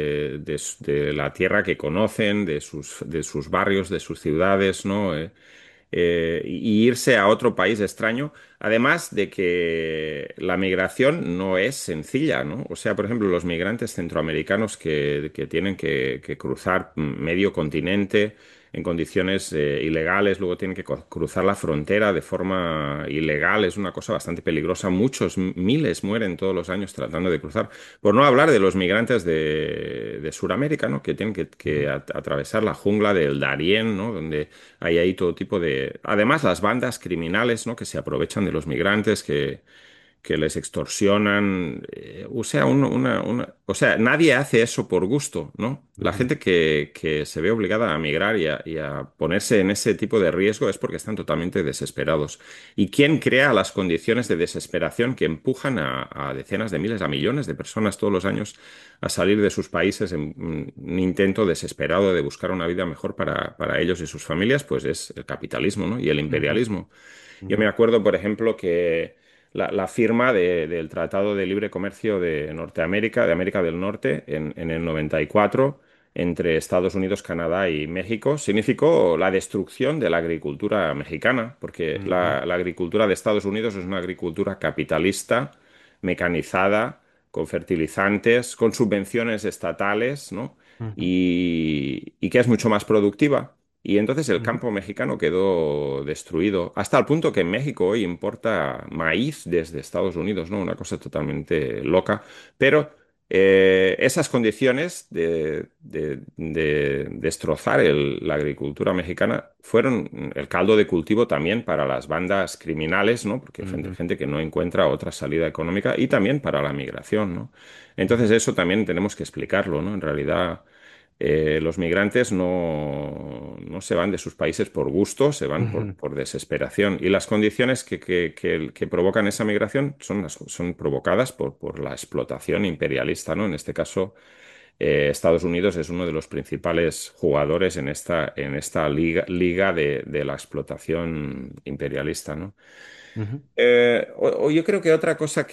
de la tierra que conocen, de sus barrios, de sus ciudades, ¿no? Y irse a otro país extraño, además de que la migración no es sencilla, ¿no? O sea, por ejemplo, los migrantes centroamericanos que tienen que cruzar medio continente en condiciones ilegales, luego tienen que cruzar la frontera de forma ilegal, es una cosa bastante peligrosa. Muchos, miles mueren todos los años tratando de cruzar. Por no hablar de los migrantes de Sudamérica, ¿no? Que tienen que ujú, atravesar la jungla del Darién, ¿no? Donde hay ahí todo tipo de... Además, las bandas criminales, ¿no? Que se aprovechan de los migrantes, que les extorsionan. O sea, o sea, nadie hace eso por gusto, ¿no? La ujú, gente que se ve obligada a migrar y a ponerse en ese tipo de riesgo es porque están totalmente desesperados. ¿Y quién crea las condiciones de desesperación que empujan a decenas de miles, a millones de personas todos los años a salir de sus países en un intento desesperado de buscar una vida mejor para ellos y sus familias? Pues es el capitalismo, ¿no? Y el ujú, imperialismo. Yo me ujú, acuerdo, por ejemplo, que la firma del Tratado de Libre Comercio de Norteamérica, de América del Norte, en el 94, entre Estados Unidos, Canadá y México, significó la destrucción de la agricultura mexicana, porque ujú, la agricultura de Estados Unidos es una agricultura capitalista, mecanizada, con fertilizantes, con subvenciones estatales, ¿no? ujú, Y que es mucho más productiva. Y entonces el ujú, campo mexicano quedó destruido, hasta el punto que México hoy importa maíz desde Estados Unidos, ¿no? Una cosa totalmente loca. Pero esas condiciones de destrozar la agricultura mexicana fueron el caldo de cultivo también para las bandas criminales, ¿no? Porque hay ujú, gente que no encuentra otra salida económica y también para la migración, ¿no? Entonces ujú, eso también tenemos que explicarlo, ¿no? En realidad los migrantes no se van de sus países por gusto, se van ujú, por desesperación. Y las condiciones que provocan esa migración son provocadas por la explotación imperialista, ¿no? En este caso, Estados Unidos es uno de los principales jugadores en esta liga de la explotación imperialista, ¿no? ujú, O yo creo que otra cosa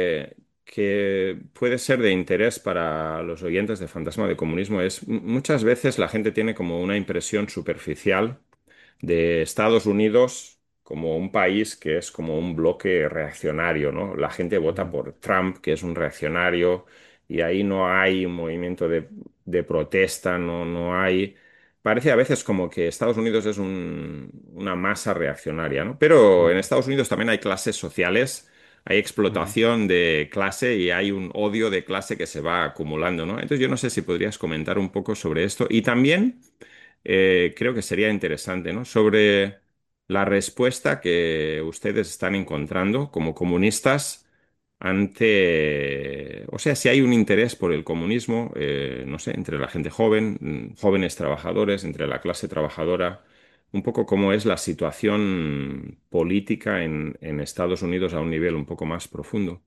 que puede ser de interés para los oyentes de Fantasma de Comunismo es muchas veces la gente tiene como una impresión superficial de Estados Unidos como un país que es como un bloque reaccionario, ¿no? La gente vota ujú, por Trump, que es un reaccionario, y ahí no hay un movimiento de protesta, no hay... Parece a veces como que Estados Unidos es una masa reaccionaria, ¿no? Pero en ujú, Estados Unidos también hay clases sociales, hay ujú. explotación de clase y hay un odio de clase que se va acumulando, ¿no? Entonces yo no sé si podrías comentar un poco sobre esto. Y también creo que sería interesante, ¿no? Sobre la respuesta que ustedes están encontrando como comunistas ante, o sea, si hay un interés por el comunismo, no sé, entre la gente joven, jóvenes trabajadores, entre la clase trabajadora, un poco cómo es la situación política en Estados Unidos a un nivel un poco más profundo.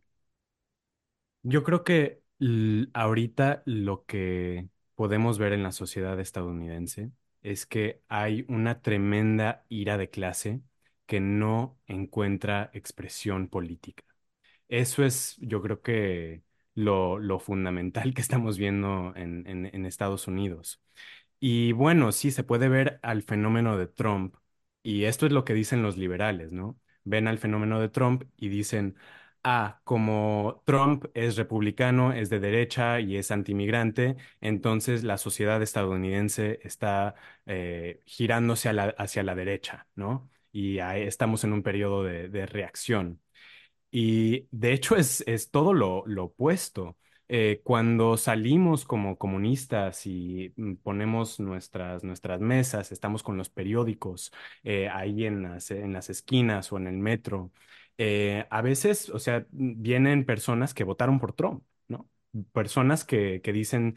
Yo creo que ahorita lo que podemos ver en la sociedad estadounidense es que hay una tremenda ira de clase que no encuentra expresión política. Eso es, yo creo que lo fundamental que estamos viendo en Estados Unidos. Y bueno, sí, se puede ver al fenómeno de Trump, y esto es lo que dicen los liberales, ¿no? Ven al fenómeno de Trump y dicen, ah, como Trump es republicano, es de derecha y es antimigrante, entonces la sociedad estadounidense está girándose hacia la derecha, ¿no? Y ahí estamos en un periodo de reacción. Y de hecho es todo lo opuesto. Cuando salimos como comunistas y ponemos nuestras mesas, estamos con los periódicos ahí en las esquinas o en el metro, a veces, o sea, vienen personas que votaron por Trump, ¿no? Personas que dicen,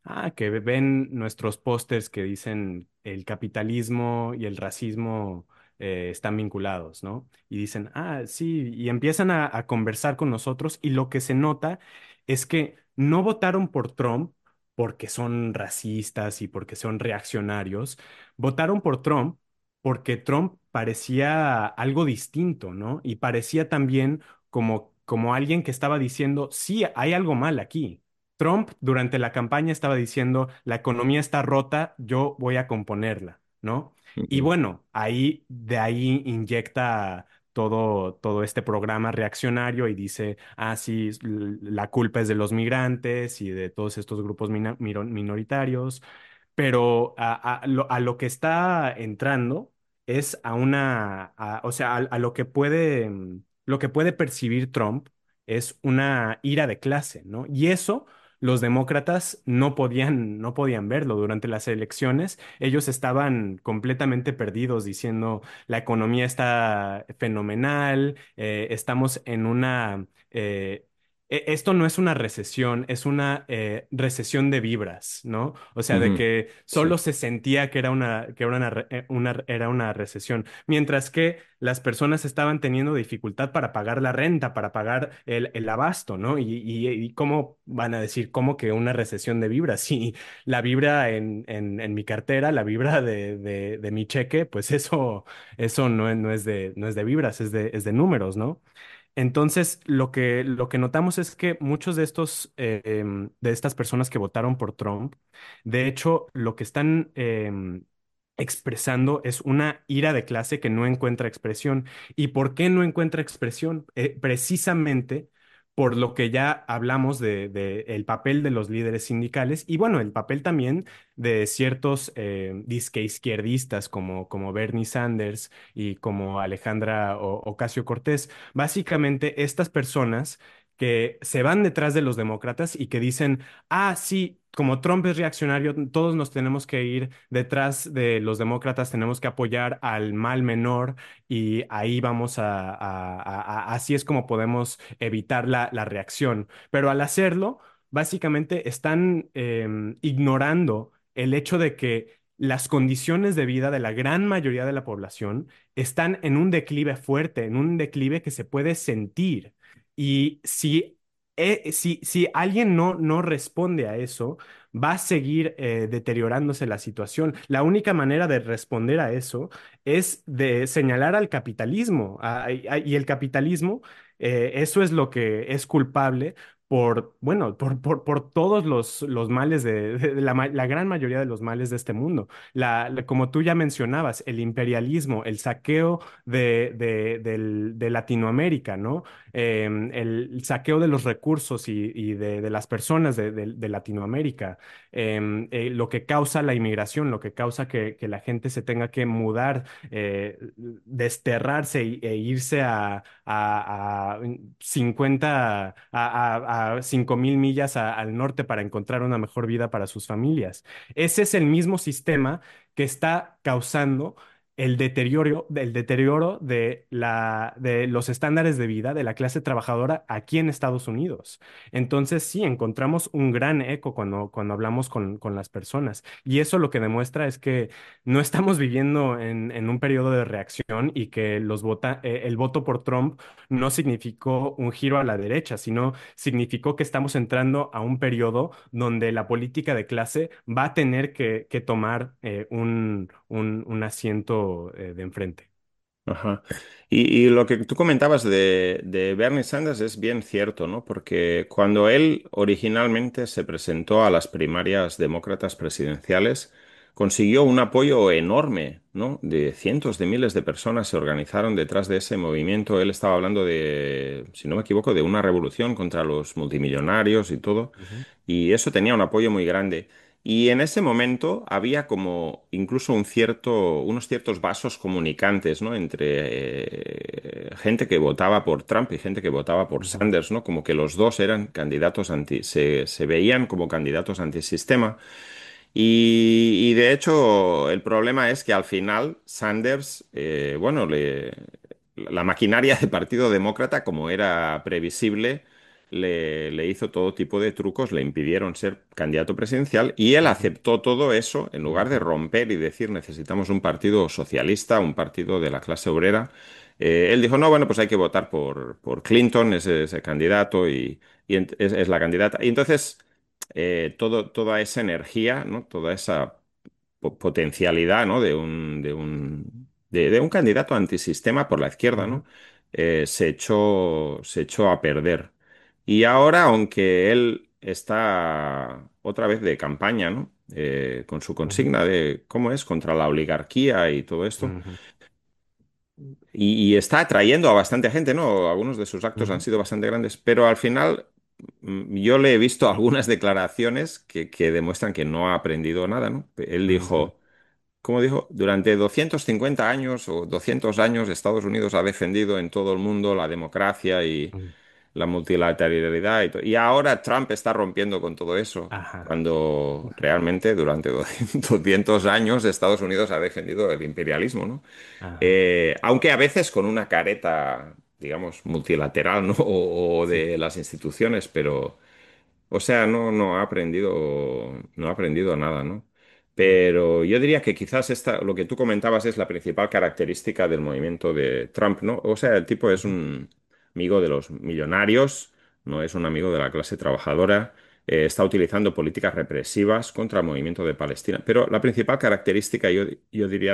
que ven nuestros pósters que dicen el capitalismo y el racismo están vinculados, ¿no? Y dicen, sí, y empiezan a conversar con nosotros y lo que se nota es que no votaron por Trump porque son racistas y porque son reaccionarios, votaron por Trump porque Trump parecía algo distinto, ¿no? Y parecía también como alguien que estaba diciendo, sí, hay algo mal aquí. Trump durante la campaña estaba diciendo, la economía está rota, yo voy a componerla, ¿no? Y Ujú, bueno, de ahí inyecta todo este programa reaccionario y dice, sí, la culpa es de los migrantes y de todos estos grupos minoritarios, pero a lo que está entrando es o sea, a lo que puede percibir Trump es una ira de clase, ¿no? Y eso los demócratas no podían verlo durante las elecciones. Ellos estaban completamente perdidos diciendo, la economía está fenomenal, estamos en esto no es una recesión, es una recesión de vibras, ¿no? O sea, de ujú. que Sí. solo se sentía era una recesión, mientras que las personas estaban teniendo dificultad para pagar la renta, para pagar el abasto, ¿no? Y cómo van a decir, ¿cómo que una recesión de vibras? Si la vibra en mi cartera, la vibra de mi cheque, pues eso no es de vibras, es de números, ¿no? Entonces, lo que notamos es que muchos de de estas personas que votaron por Trump, de hecho, lo que están expresando es una ira de clase que no encuentra expresión. ¿Y por qué no encuentra expresión? Precisamente por lo que ya hablamos de el papel de los líderes sindicales y bueno, el papel también de ciertos disque izquierdistas como Bernie Sanders y como Alejandra Ocasio-Cortez. Básicamente, estas personas que se van detrás de los demócratas y que dicen, sí, como Trump es reaccionario, todos nos tenemos que ir detrás de los demócratas, tenemos que apoyar al mal menor y ahí así es como podemos evitar la reacción. Pero al hacerlo, básicamente están ignorando el hecho de que las condiciones de vida de la gran mayoría de la población están en un declive fuerte, en un declive que se puede sentir. Y si alguien no responde a eso, va a seguir deteriorándose la situación. La única manera de responder a eso es de señalar al capitalismo. Y el capitalismo, eso es lo que es culpable bueno, por todos los males de la gran mayoría de los males de este mundo. Como tú ya mencionabas, el imperialismo, el saqueo de Latinoamérica, ¿no? El saqueo de los recursos y de las personas de Latinoamérica, lo que causa la inmigración, lo que causa que la gente se tenga que mudar, desterrarse e irse a 50, a 5,000 millas al norte para encontrar una mejor vida para sus familias. Ese es el mismo sistema que está causando el deterioro de los estándares de vida de la clase trabajadora aquí en Estados Unidos. Entonces, sí, encontramos un gran eco cuando hablamos con las personas. Y eso lo que demuestra es que no estamos viviendo en un periodo de reacción y que el voto por Trump no significó un giro a la derecha, sino significó que estamos entrando a un periodo donde la política de clase va a tener que tomar un asiento de enfrente. Ajá. Y lo que tú comentabas de Bernie Sanders es bien cierto, ¿no? Porque cuando él originalmente se presentó a las primarias demócratas presidenciales, consiguió un apoyo enorme, ¿no? De cientos de miles de personas se organizaron detrás de ese movimiento. Él estaba hablando de, si no me equivoco, de una revolución contra los multimillonarios y todo. Ujú, Y eso tenía un apoyo muy grande. Y en ese momento había como incluso unos ciertos vasos comunicantes, ¿no? Entre gente que votaba por Trump y gente que votaba por ujú, Sanders, ¿no? Como que los dos eran candidatos se veían como candidatos antisistema. Y de hecho, el problema es que al final Sanders, bueno, la maquinaria del Partido Demócrata, como era previsible, le hizo todo tipo de trucos, le impidieron ser candidato presidencial y él Ujú, aceptó todo eso en lugar de romper y decir necesitamos un partido socialista, un partido de la clase obrera. Él dijo, no, bueno, pues hay que votar por Clinton, ese candidato es la candidata. Y entonces, toda esa energía, ¿no? Toda esa potencialidad, ¿no? de un candidato antisistema por la izquierda, ujú, ¿no? Se echó a perder. Y ahora, aunque él está otra vez de campaña, ¿no? Con su ujú, consigna de, ¿cómo es?, contra la oligarquía y todo esto, ujú, y está atrayendo a bastante gente, ¿no? Algunos de sus actos han ujú, sido bastante grandes, pero al final yo le he visto algunas declaraciones que demuestran que no ha aprendido nada, ¿no? Él ujú, dijo, como dijo, durante 250 años o 200 años Estados Unidos ha defendido en todo el mundo la democracia y ujú. la multilateralidad y ahora Trump está rompiendo con todo eso, Ajá, cuando realmente durante 200 años Estados Unidos ha defendido el imperialismo, ¿no? ajá, Aunque a veces con una careta, digamos, multilateral, ¿no? O sí. de las instituciones, pero... O sea, no ha aprendido nada, ¿no? Mm, Pero yo diría que quizás lo que tú comentabas es la principal característica del movimiento de Trump, ¿no? O sea, el tipo es ujú, un amigo de los millonarios, no es un amigo de la clase trabajadora, está utilizando políticas represivas contra el movimiento de Palestina. Pero la principal característica, yo diría,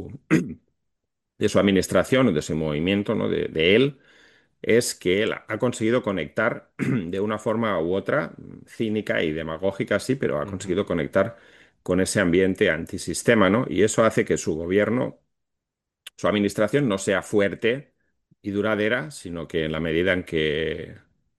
de su administración o de su movimiento, ¿no? De él es que él ha conseguido conectar de una forma u otra, cínica y demagógica, sí, pero ha ujú, conseguido conectar con ese ambiente antisistema, ¿no? Y eso hace que su gobierno, su administración no sea fuerte y duradera, sino que en la medida en que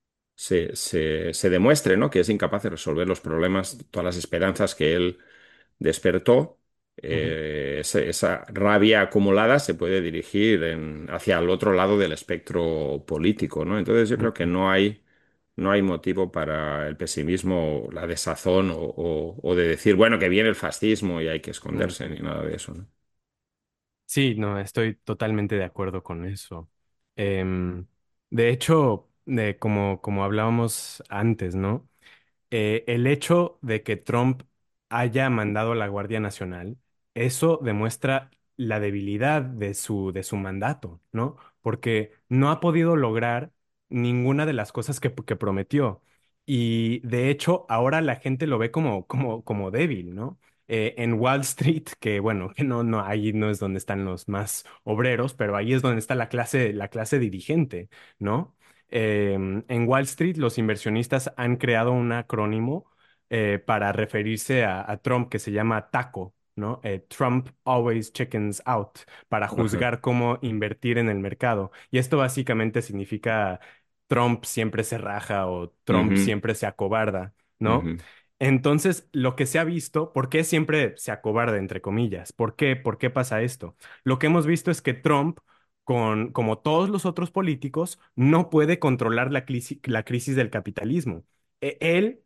se demuestre, ¿no? Que es incapaz de resolver los problemas, todas las esperanzas que él despertó, ujú, esa rabia acumulada se puede dirigir hacia el otro lado del espectro político, ¿no? Entonces yo creo que ujú, no hay motivo para el pesimismo, la desazón o de decir, bueno, que viene el fascismo y hay que esconderse, ujú. ni nada de eso, ¿no? Sí, no, estoy totalmente de acuerdo con eso. Em, de hecho, como hablábamos antes, ¿no? El hecho de que Trump haya mandado a la Guardia Nacional, eso demuestra la debilidad de su mandato, ¿no? Porque no ha podido lograr ninguna de las cosas que prometió. Y de hecho, ahora la gente lo ve como débil, ¿no? En Wall Street, que bueno, que no, ahí no es donde están los más obreros, pero ahí es donde está la clase dirigente, ¿no? En Wall Street, los inversionistas han creado un acrónimo para referirse a Trump que se llama TACO, ¿no? Trump Always Chickens Out, para Ajá. juzgar cómo invertir en el mercado. Y esto básicamente significa Trump siempre se raja o Trump Ujú, siempre se acobarda, ¿no? ujú, Entonces, lo que se ha visto, ¿por qué siempre se acobarda, entre comillas? ¿Por qué pasa esto? Lo que hemos visto es que Trump como todos los otros políticos, no puede controlar la crisis del capitalismo. Él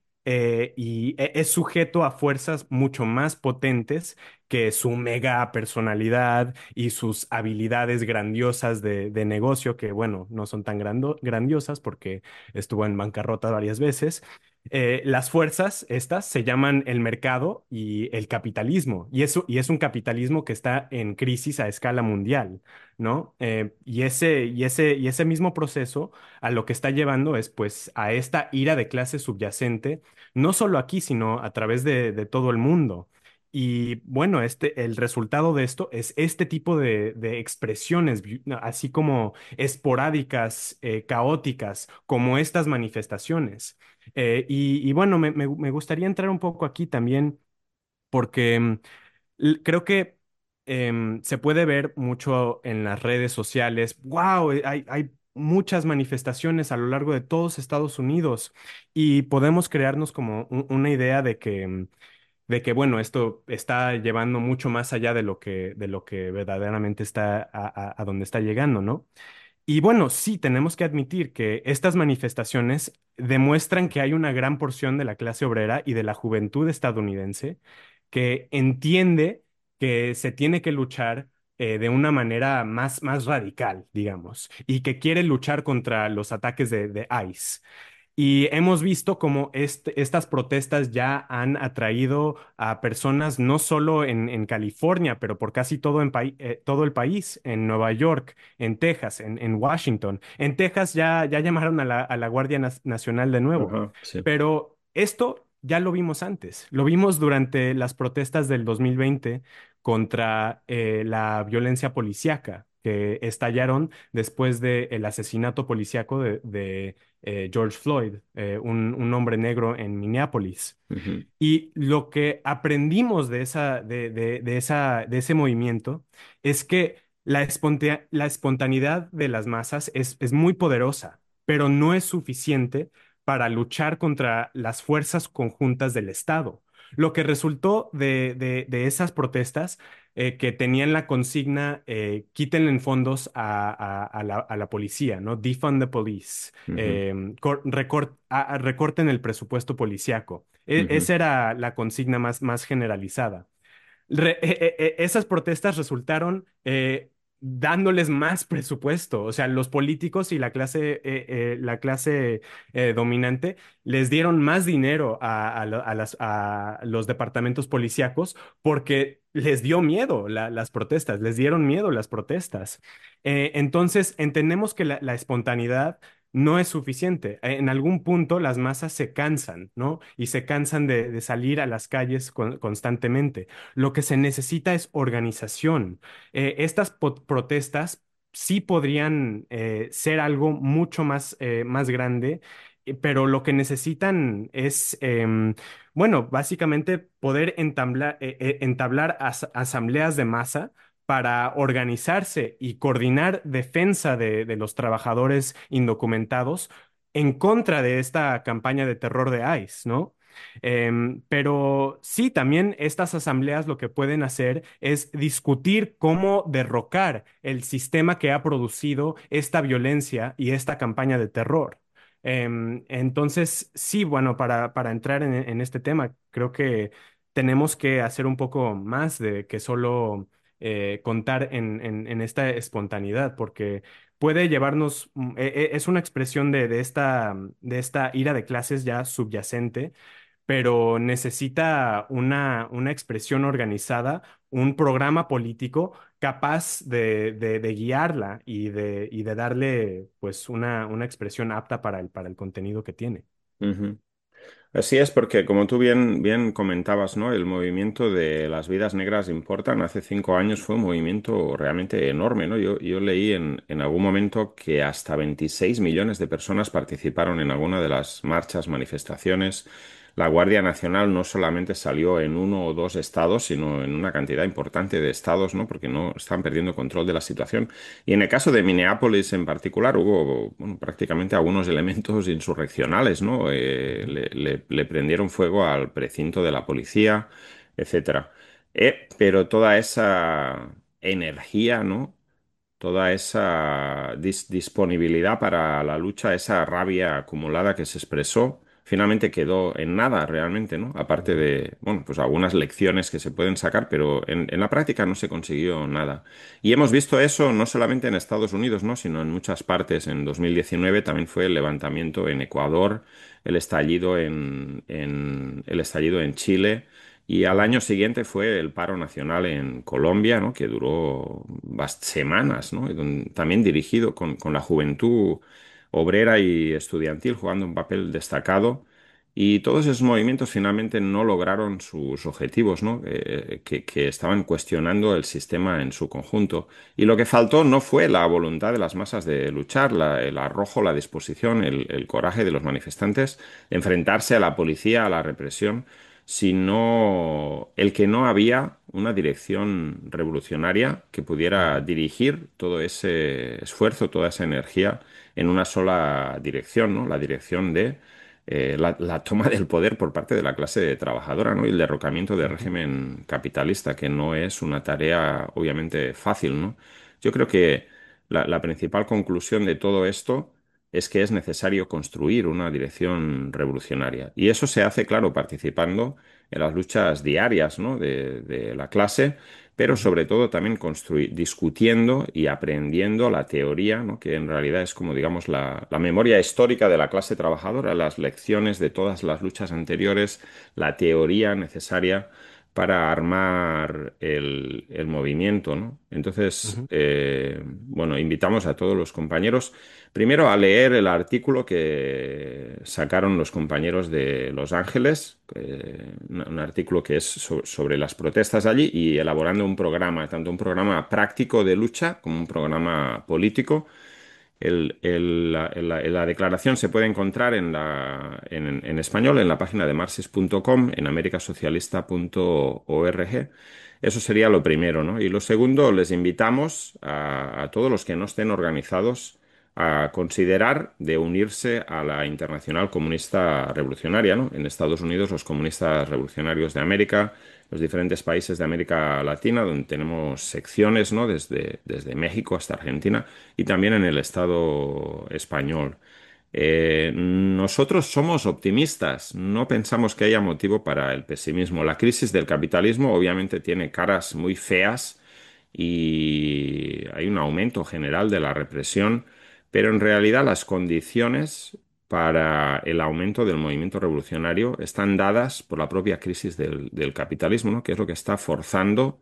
es sujeto a fuerzas mucho más potentes que su mega personalidad y sus habilidades grandiosas de negocio, que bueno, no son tan grandiosas porque estuvo en bancarrota varias veces. Las fuerzas, estas, se llaman el mercado y el capitalismo, y es un capitalismo que está en crisis a escala mundial, ¿no? Y ese mismo proceso a lo que está llevando es pues a esta ira de clase subyacente, no solo aquí, sino a través de todo el mundo. Y bueno, el resultado de esto es este tipo de expresiones, así como esporádicas, caóticas, como estas manifestaciones. Y bueno, me gustaría entrar un poco aquí también porque creo que se puede ver mucho en las redes sociales. ¡Wow! Hay muchas manifestaciones a lo largo de todos Estados Unidos y podemos crearnos como una idea de que, bueno, esto está llevando mucho más allá de lo que verdaderamente está a donde está llegando, ¿no? Y bueno, sí, tenemos que admitir que estas manifestaciones demuestran que hay una gran porción de la clase obrera y de la juventud estadounidense que entiende que se tiene que luchar de una manera más radical, digamos, y que quiere luchar contra los ataques de ICE. Y hemos visto cómo estas protestas ya han atraído a personas no solo en California, pero por casi todo el país, en Nueva York, en Texas, en Washington. En Texas ya llamaron a la Guardia Nacional de nuevo. Ajá, sí. Pero esto ya lo vimos antes. Lo vimos durante las protestas del 2020 contra la violencia policíaca que estallaron después del asesinato policíaco de George Floyd, un hombre negro en Minneapolis. Ujú, Y lo que aprendimos de ese movimiento es que la espontaneidad de las masas es muy poderosa, pero no es suficiente para luchar contra las fuerzas conjuntas del Estado. Lo que resultó de esas protestas que tenían la consigna, quítenle fondos a la policía, ¿no? Defund the police, ujú, recorten el presupuesto policíaco. ujú, Esa era la consigna más generalizada. Esas protestas resultaron dándoles más presupuesto. O sea, los políticos y la clase dominante les dieron más dinero a los departamentos policíacos porque les dio miedo las protestas, les dieron miedo las protestas. Entonces, entendemos que la espontaneidad no es suficiente. En algún punto las masas se cansan, ¿no? Y se cansan de salir a las calles constantemente. Lo que se necesita es organización. Estas protestas sí podrían ser algo mucho más grande, pero lo que necesitan es, bueno, básicamente poder entablar asambleas de masa para organizarse y coordinar defensa de los trabajadores indocumentados en contra de esta campaña de terror de ICE, ¿no? Pero sí, también estas asambleas lo que pueden hacer es discutir cómo derrocar el sistema que ha producido esta violencia y esta campaña de terror. Entonces, sí, bueno, para entrar en este tema, creo que tenemos que hacer un poco más de que solo contar en esta espontaneidad, porque puede llevarnos, es una expresión de esta ira de clases ya subyacente, pero necesita una expresión organizada, un programa político capaz de guiarla y de darle pues una expresión apta para el contenido que tiene. ujú. Así es, porque como tú bien comentabas, ¿no? El movimiento de las vidas negras importan. Hace 5 años fue un movimiento realmente enorme, ¿no? Yo leí en algún momento que hasta 26 millones de personas participaron en alguna de las marchas, manifestaciones. La Guardia Nacional no solamente salió en uno o dos estados, sino en una cantidad importante de estados, ¿no? Porque no están perdiendo control de la situación. Y en el caso de Minneapolis en particular hubo, bueno, prácticamente algunos elementos insurreccionales, ¿no? Ujú, Le prendieron fuego al precinto de la policía, etcétera. Pero toda esa energía, ¿no? Toda esa disponibilidad para la lucha, esa rabia acumulada que se expresó, finalmente quedó en nada realmente, ¿no? Aparte ujú, de, bueno, pues algunas lecciones que se pueden sacar, pero en la práctica no se consiguió nada. Y hemos visto eso no solamente en Estados Unidos, ¿no? Sino en muchas partes. En 2019 también fue el levantamiento en Ecuador, el estallido en Chile. Y al ujú, año siguiente fue el paro nacional en Colombia, ¿no? Que duró semanas, ¿no? También dirigido con la juventud obrera y estudiantil jugando un papel destacado. Y todos esos movimientos finalmente no lograron sus objetivos, ¿no? Que estaban cuestionando el sistema en su conjunto. Y lo que faltó no fue la voluntad de las masas de luchar, el arrojo, la disposición, el coraje de los manifestantes de enfrentarse a la policía, a la represión, sino el que no había una dirección revolucionaria que pudiera ujú, dirigir todo ese esfuerzo, toda esa energía en una sola dirección, ¿no? La dirección de la toma del poder por parte de la clase trabajadora, ¿no? Y el derrocamiento del ujú, régimen capitalista, que no es una tarea obviamente fácil, ¿no? Yo creo que la principal conclusión de todo esto es que es necesario construir una dirección revolucionaria. Y eso se hace, claro, participando en las luchas diarias, ¿no? de la clase, pero sobre todo también discutiendo y aprendiendo la teoría, ¿no? Que en realidad es como, digamos, la memoria histórica de la clase trabajadora, las lecciones de todas las luchas anteriores, la teoría necesaria para armar el movimiento, ¿no? Entonces, Ujú. bueno, invitamos a todos los compañeros primero a leer el artículo que sacaron los compañeros de Los Ángeles, un artículo que es sobre las protestas allí y elaborando un programa, tanto un programa práctico de lucha como un programa político. La declaración se puede encontrar en español en la página de marxist.com, en americasocialista.org. Eso sería lo primero, ¿no? Y lo segundo, les invitamos a todos los que no estén organizados a considerar de unirse a la Internacional Comunista Revolucionaria, ¿no? En Estados Unidos, los comunistas revolucionarios de América, los diferentes países de América Latina, donde tenemos secciones, ¿no? Desde México hasta Argentina y también en el Estado español. Nosotros somos optimistas, no pensamos que haya motivo para el pesimismo. La crisis del capitalismo obviamente tiene caras muy feas y hay un aumento general de la represión, pero en realidad las condiciones para el aumento del movimiento revolucionario están dadas por la propia crisis del capitalismo, ¿no? Que es lo que está forzando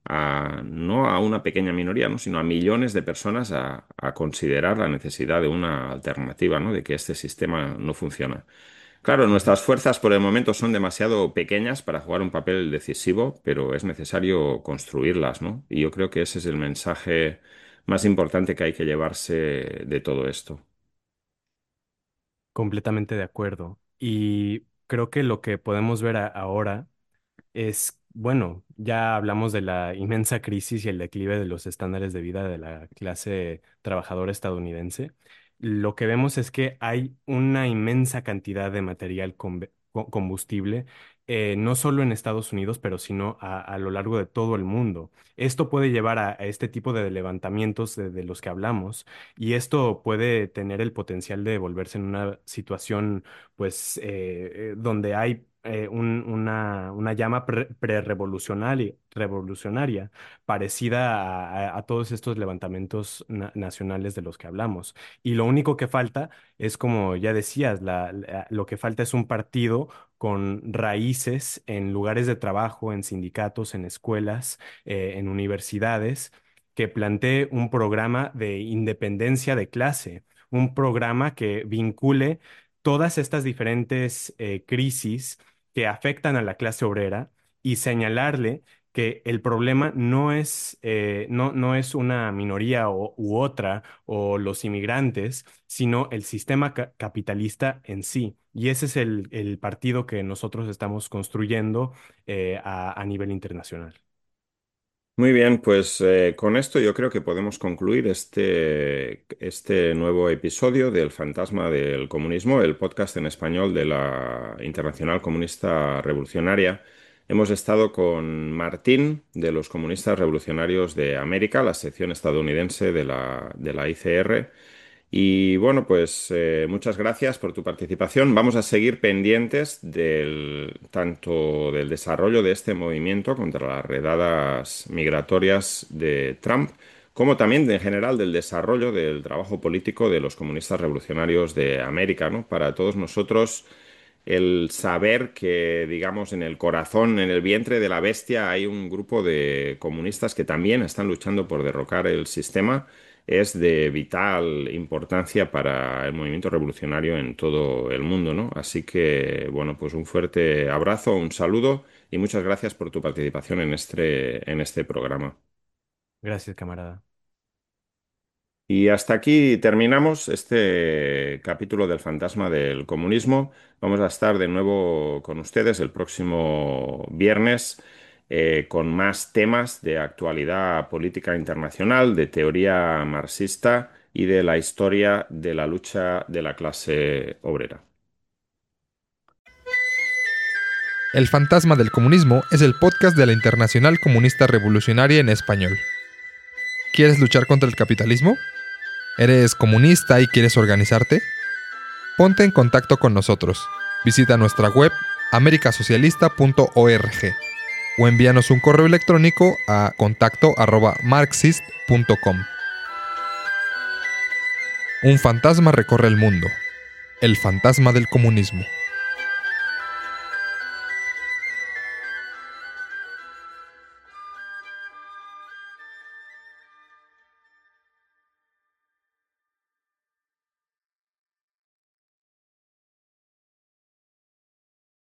no a una pequeña minoría, ¿no? Sino a millones de personas a considerar la necesidad de una alternativa, ¿no? De que este sistema no funciona. Claro, Ujú. nuestras fuerzas por el momento son demasiado pequeñas para jugar un papel decisivo, pero es necesario construirlas, ¿no? Y yo creo que ese es el mensaje más importante que hay que llevarse de todo esto. Completamente de acuerdo. Y creo que lo que podemos ver ahora es, bueno, ya hablamos de la inmensa crisis y el declive de los estándares de vida de la clase trabajadora estadounidense. Lo que vemos es que hay una inmensa cantidad de material combustible, no solo en Estados Unidos, pero sino a lo largo de todo el mundo. Esto puede llevar a este tipo de levantamientos de los que hablamos, y esto puede tener el potencial de volverse en una situación, pues, donde hay una llama revolucionaria parecida a todos estos levantamientos nacionales de los que hablamos. Y lo único que falta es, como ya decías, lo que falta es un partido con raíces en lugares de trabajo, en sindicatos, en escuelas, en universidades, que plantee un programa de independencia de clase, un programa que vincule todas estas diferentes crisis que afectan a la clase obrera y señalarle que el problema no es una minoría u otra o los inmigrantes, sino el sistema capitalista en sí. Y ese es el partido que nosotros estamos construyendo a nivel internacional. Muy bien, pues con esto yo creo que podemos concluir este nuevo episodio del Fantasma del Comunismo, el podcast en español de la Internacional Comunista Revolucionaria. Hemos estado con Martín, de los Comunistas Revolucionarios de América, la sección estadounidense de la ICR. Y bueno, pues muchas gracias por tu participación. Vamos a seguir pendientes tanto del desarrollo de este movimiento contra las redadas migratorias de Trump, como también en general del desarrollo del trabajo político de los comunistas revolucionarios de América, ¿no? Para todos nosotros, el saber que, digamos, en el corazón, en el vientre de la bestia, hay un grupo de comunistas que también están luchando por derrocar el sistema, es de vital importancia para el movimiento revolucionario en todo el mundo, ¿no? Así que, bueno, pues un fuerte abrazo, un saludo y muchas gracias por tu participación en este programa. Gracias, camarada. Y hasta aquí terminamos este capítulo del Fantasma del Comunismo. Vamos a estar de nuevo con ustedes el próximo viernes con más temas de actualidad política internacional, de teoría marxista y de la historia de la lucha de la clase obrera. El Fantasma del Comunismo es el podcast de la Internacional Comunista Revolucionaria en español. ¿Quieres luchar contra el capitalismo? ¿Eres comunista y quieres organizarte? Ponte en contacto con nosotros. Visita nuestra web americasocialista.org. o envíanos un correo electrónico a contacto@marxist.com. Un fantasma recorre el mundo. El fantasma del comunismo.